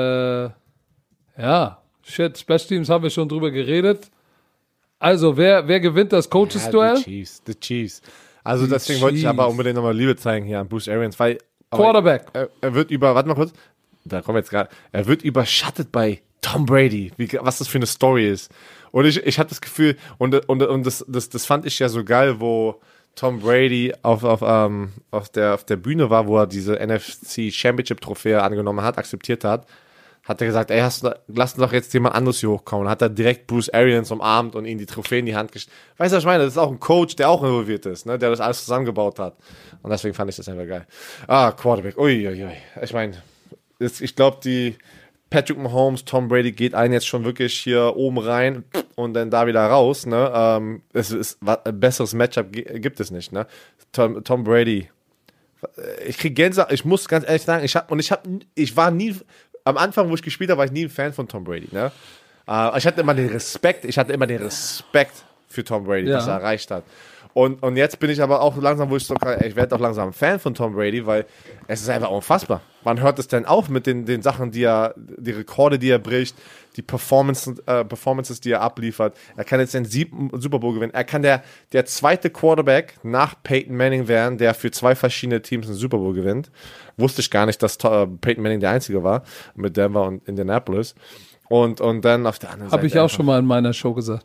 Special Teams haben wir schon drüber geredet. Also, wer gewinnt das Coaches-Duell? The Chiefs. Also deswegen wollte ich aber unbedingt nochmal Liebe zeigen hier an Bruce Arians, weil Quarterback. Er wird warte mal kurz, da kommen wir jetzt gerade, er wird überschattet bei Tom Brady, was das für eine Story ist. Und ich hatte das Gefühl, und das fand ich ja so geil, wo Tom Brady auf der Bühne war, wo er diese NFC Championship Trophäe angenommen hat, akzeptiert hat er gesagt, ey, lass doch jetzt jemand anderes hier hochkommen. Hat er direkt Bruce Arians umarmt und ihm die Trophäe in die Hand gestellt. Weißt du, was ich meine? Das ist auch ein Coach, der auch involviert ist, ne? Der das alles zusammengebaut hat. Und deswegen fand ich das einfach geil. Quarterback. Uiuiui. Ich meine, ich glaube, die Patrick Mahomes, Tom Brady geht einen jetzt schon wirklich hier oben rein und dann da wieder raus, ne? Es ist ein besseres Matchup gibt es nicht, ne? Tom Brady. Ich krieg Gänsehaut. Ich muss ganz ehrlich sagen, ich war nie, am Anfang, wo ich gespielt habe, war ich nie ein Fan von Tom Brady, ne? Ich hatte immer den Respekt für Tom Brady, was er erreicht hat. Und jetzt bin ich aber auch langsam, wo ich ich werde auch langsam ein Fan von Tom Brady, weil es ist einfach unfassbar. Wann hört es denn auf mit den Sachen, die Rekorde, die er bricht, die Performances, die er abliefert? Er kann jetzt den 7. Super Bowl gewinnen. Er kann der zweite Quarterback nach Peyton Manning werden, der für 2 verschiedene Teams einen Super Bowl gewinnt. Wusste ich gar nicht, dass Peyton Manning der Einzige war, mit Denver und Indianapolis. Und dann auf der anderen Seite. Habe ich auch schon mal in meiner Show gesagt.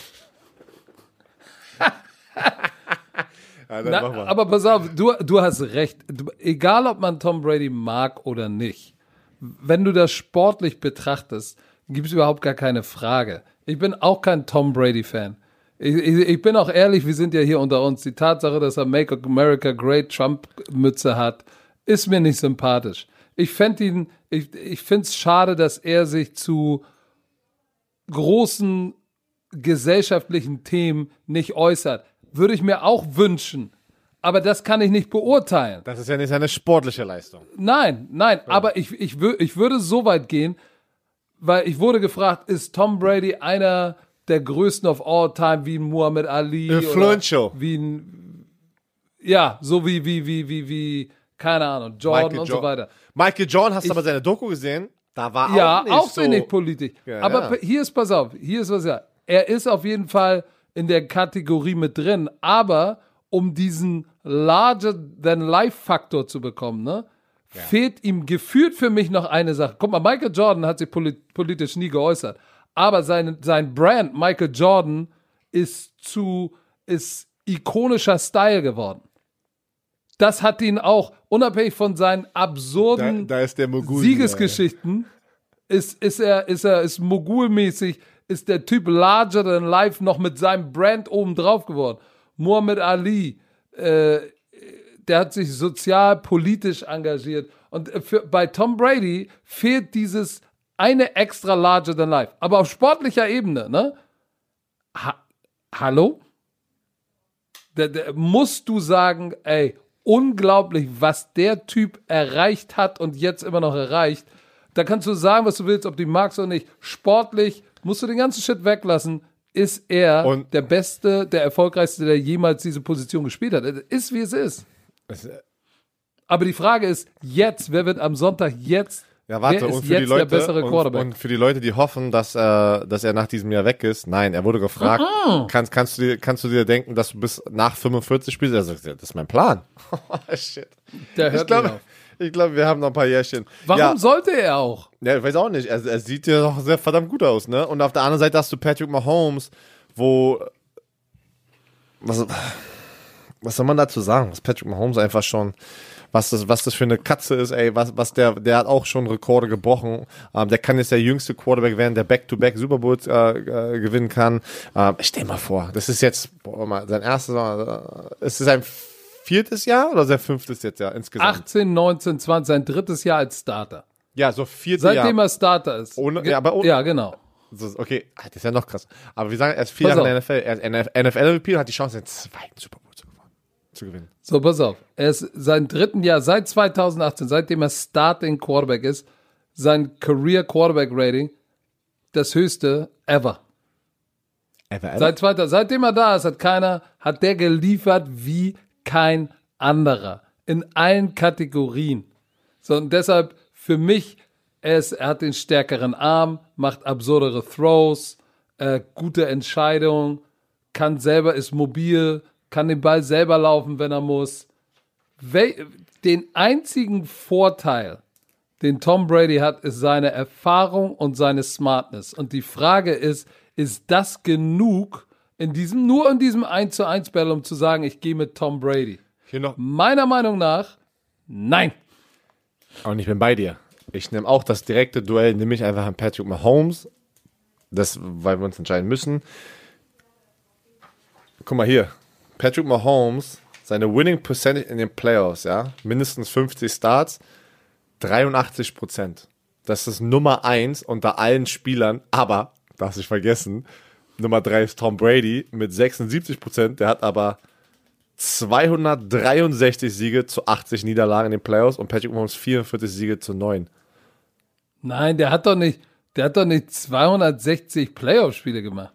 Aber pass auf, du hast recht. Egal, ob man Tom Brady mag oder nicht, wenn du das sportlich betrachtest, gibt es überhaupt gar keine Frage. Ich bin auch kein Tom Brady-Fan. Ich bin auch ehrlich, wir sind ja hier unter uns. Die Tatsache, dass er Make America Great Trump-Mütze hat, ist mir nicht sympathisch. Ich finde es schade, dass er sich zu großen gesellschaftlichen Themen nicht äußert. Würde ich mir auch wünschen. Aber das kann ich nicht beurteilen. Das ist ja nicht seine sportliche Leistung. Nein, ja. Aber ich würde so weit gehen, weil ich wurde gefragt, ist Tom Brady einer der größten of all time, wie Muhammad Ali? Influential. So wie, keine Ahnung, Jordan und so weiter. Michael Jordan, hast du aber seine Doku gesehen? Da war auch so nicht politisch. Ja, aber hier ist was. Er ist auf jeden Fall in der Kategorie mit drin, aber um diesen Larger-than-Life-Faktor zu bekommen, ne, fehlt ihm gefühlt für mich noch eine Sache. Guck mal, Michael Jordan hat sich politisch nie geäußert, aber sein Brand, Michael Jordan, ist ikonischer Style geworden. Das hat ihn auch, unabhängig von seinen absurden da ist der Mogul, Siegesgeschichten, ist mogulmäßig, ist der Typ larger than life noch mit seinem Brand oben drauf geworden. Muhammad Ali, der hat sich sozial, politisch engagiert. Und bei Tom Brady fehlt dieses eine extra larger than life. Aber auf sportlicher Ebene, ne? Hallo? Musst du sagen, ey, unglaublich, was der Typ erreicht hat und jetzt immer noch erreicht. Da kannst du sagen, was du willst, ob du ihn magst oder nicht. Sportlich musst du den ganzen Shit weglassen. Ist er der Beste, der Erfolgreichste, der jemals diese Position gespielt hat. Ist, wie es ist. Aber die Frage ist, jetzt, wer wird am Sonntag jetzt, wer ist jetzt der bessere Quarterback? Und für die Leute, die hoffen, dass er nach diesem Jahr weg ist, nein, er wurde gefragt, kannst du dir denken, dass du bis nach 45 spielst? Er sagt, das ist mein Plan. Shit. Ich glaube, wir haben noch ein paar Jährchen. Warum sollte er auch? Ja, ich weiß auch nicht. Er sieht ja doch sehr verdammt gut aus, ne? Und auf der anderen Seite hast du Patrick Mahomes, wo was soll man dazu sagen? Was Patrick Mahomes einfach schon, was das für eine Katze ist, ey, der hat auch schon Rekorde gebrochen. Der kann jetzt der jüngste Quarterback werden, der Back-to-Back Super Bowls gewinnen kann. Stell mal vor, das ist jetzt sein erstes Mal, ist es sein 4. Jahr oder sein 5. jetzt Jahr insgesamt? 18, 19, 20, sein 3. Jahr als Starter. Ja, so 4. Jahr. Seitdem er Starter ist. Ja, genau. Okay, das ist ja noch krass. Aber wir sagen, er ist 4 Jahre in der NFL. Er ist NFL-MVP und hat die Chance, den 2. Super Bowl zu gewinnen. So, pass auf. Er ist sein 3. Jahr, seit 2018, seitdem er Starting Quarterback ist, sein Career Quarterback Rating, das höchste ever. Seitdem er da ist, hat der geliefert wie kein anderer. in allen Kategorien. So, und deshalb für mich, er hat den stärkeren Arm, macht absurdere Throws, gute Entscheidungen, ist mobil, kann den Ball selber laufen, wenn er muss. Den einzigen Vorteil, den Tom Brady hat, ist seine Erfahrung und seine Smartness. Und die Frage ist das genug nur in diesem 1-zu-1-Battle, um zu sagen, ich gehe mit Tom Brady? Meiner Meinung nach, nein. Und ich bin bei dir. Ich nehme auch das direkte Duell, nehme ich einfach an Patrick Mahomes, weil wir uns entscheiden müssen. Guck mal hier, Patrick Mahomes, seine Winning Percentage in den Playoffs, ja, mindestens 50 Starts, 83%. Das ist Nummer 1 unter allen Spielern, aber, darfst du nicht vergessen, Nummer 3 ist Tom Brady mit 76%, der hat aber 263 Siege zu 80 Niederlagen in den Playoffs und Patrick Mahomes 44 Siege zu 9. Nein, der hat doch nicht 260 Playoff-Spiele gemacht.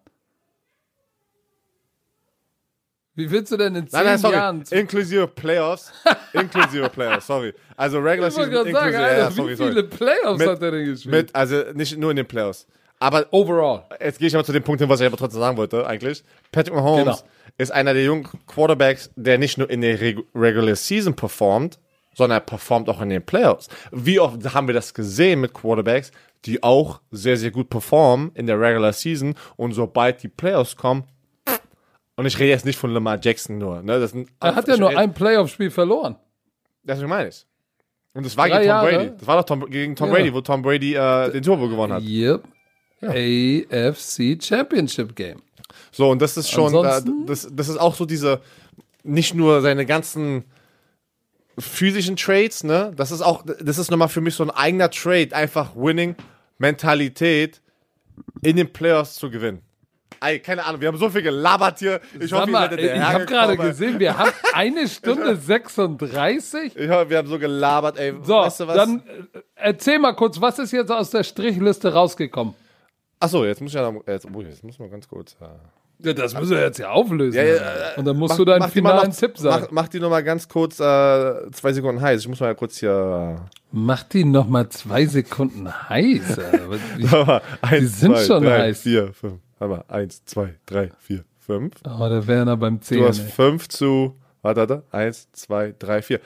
Wie willst du denn in 10 Jahren... Inklusive Playoffs, sorry. Also Regular Season inklusive... Wie viele Playoffs hat er denn gespielt? Also nicht nur in den Playoffs. Aber overall. Jetzt gehe ich aber zu dem Punkt hin, was ich aber trotzdem sagen wollte, eigentlich. Patrick Mahomes ist einer der jungen Quarterbacks, der nicht nur in der Regular Season performt, sondern er performt auch in den Playoffs. Wie oft haben wir das gesehen mit Quarterbacks, die auch sehr, sehr gut performen in der Regular Season und sobald die Playoffs kommen, und ich rede jetzt nicht von Lamar Jackson nur. Ne? Er hat ja nur ein Playoff-Spiel verloren. Deswegen meine ich. Und das war gegen Tom Brady. Das war doch gegen Tom Brady, wo Tom Brady den Turbo gewonnen hat. Yep. Ja. AFC Championship Game. So, und das ist schon, das ist auch so nicht nur seine ganzen physischen Trades, ne? Das ist nochmal für mich so ein eigener Trade, einfach Winning-Mentalität in den Playoffs zu gewinnen. Ey, keine Ahnung, wir haben so viel gelabert hier. Ich hoffe, ihr werdet Ich habe gerade gesehen, wir haben 1 Stunde 36. Ich hoffe, wir haben so gelabert, ey. So, weißt du was? Dann erzähl mal kurz, was ist jetzt aus der Strichliste rausgekommen? Achso, jetzt muss man ganz kurz... Ja, das müssen wir jetzt ja auflösen. Und dann musst du deinen finalen Tipp sagen. Mach die nochmal ganz kurz 2 Sekunden heiß. Ich muss mal kurz hier... Mach die nochmal 2 Sekunden heiß. Die sind 2, schon 3, heiß. 4, 5. Aber 1, 2, 3, 4, 5. Oh, der Werner beim 10. Du hast 5 zu... Warte. 1, 2, 3, 4.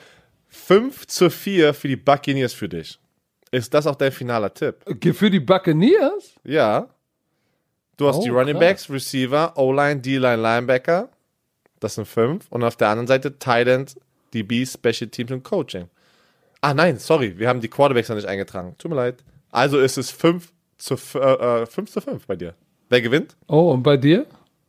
5-4 für die Buccaneers für dich. Ist das auch dein finaler Tipp? Für die Buccaneers? Ja. Du hast die Running Backs, Receiver, O-Line, D-Line, Linebacker. Das sind 5. Und auf der anderen Seite Tight End, DB, Special Teams und Coaching. Ah nein, sorry, wir haben die Quarterbacks noch nicht eingetragen. Tut mir leid. Also ist es 5-5 bei dir. Wer gewinnt? Oh, und bei dir?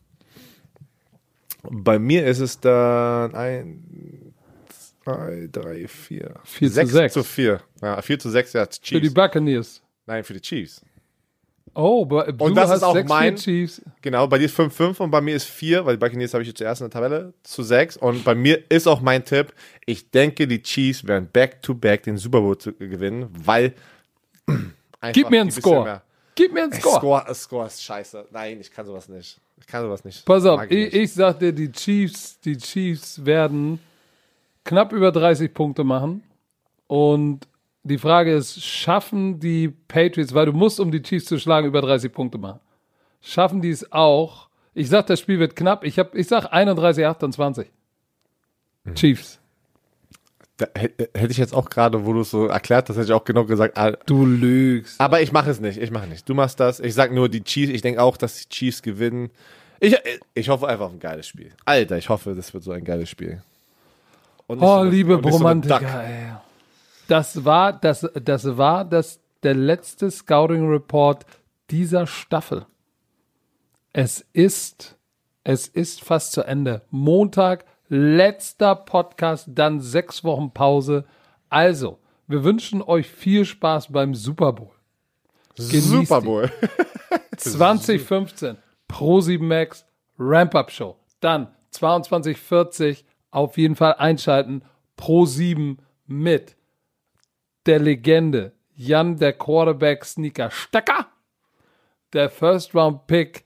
Bei mir ist es dann 1, 2, 3, 4. 4-6. 4. Ja, 4-6, ja, Chiefs. Für die Buccaneers. Nein, für die Chiefs. Oh, du und das hast ist auch 6, mein Chiefs. Genau, bei dir ist 5-5 und bei mir ist 4, weil die Buccaneers habe ich zuerst in der Tabelle zu 6 und bei mir ist auch mein Tipp, ich denke, die Chiefs werden back-to-back den Super Bowl gewinnen, weil Gib mir einen Score. Gib mir einen Score. Score ist scheiße. Nein, ich kann sowas nicht. Pass auf, ich sag dir, die Chiefs werden knapp über 30 Punkte machen und die Frage ist, schaffen die Patriots, weil du musst, um die Chiefs zu schlagen, über 30 Punkte machen. Schaffen die es auch? Ich sag, das Spiel wird knapp. Ich sag 31-28. Chiefs. Da hätte ich jetzt auch gerade, wo du es so erklärt hast, hätte ich auch genau gesagt. Du lügst. Aber ich mache es nicht. Du machst das. Ich sag nur die Chiefs. Ich denke auch, dass die Chiefs gewinnen. Ich hoffe einfach auf ein geiles Spiel. Alter, ich hoffe, das wird so ein geiles Spiel. Liebe Bromantiker, ey. Das war der letzte Scouting Report dieser Staffel. Es ist fast zu Ende. Montag, letzter Podcast, dann 6 Wochen Pause. Also, wir wünschen euch viel Spaß beim Super Bowl. Super Bowl. 2015, Pro7 Max, Ramp-Up Show. Dann 22:40, auf jeden Fall einschalten, Pro7 mit der Legende Jan, der Quarterback-Sneaker Stecker, der First-Round-Pick,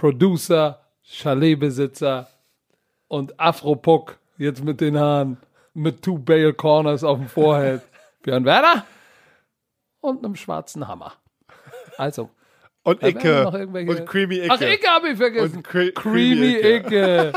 Producer, Chaletbesitzer und Afro-Puck, jetzt mit den Haaren, mit 2 Bale Corners auf dem Vorheld. Björn Werner und einem schwarzen Hammer. Also. Und Icke. Und Creamy Icke. Ach, Icke habe ich vergessen. Creamy Icke.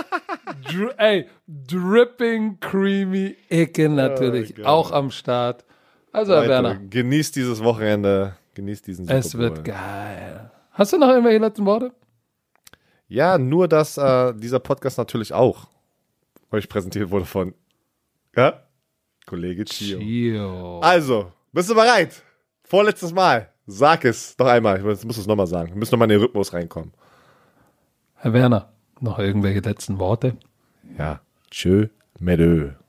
Dripping Creamy Icke natürlich. Auch am Start. Also, Herr Werner. Genießt dieses Wochenende. Genießt diesen Super Bowl. Es wird geil. Hast du noch irgendwelche letzten Worte? Ja, nur, dass dieser Podcast natürlich auch euch präsentiert wurde von Kollege Chio. Also, bist du bereit? Vorletztes Mal. Sag es doch einmal. Ich muss es nochmal sagen. Wir müssen nochmal in den Rhythmus reinkommen. Herr Werner, noch irgendwelche letzten Worte? Ja. Tschö, Medö.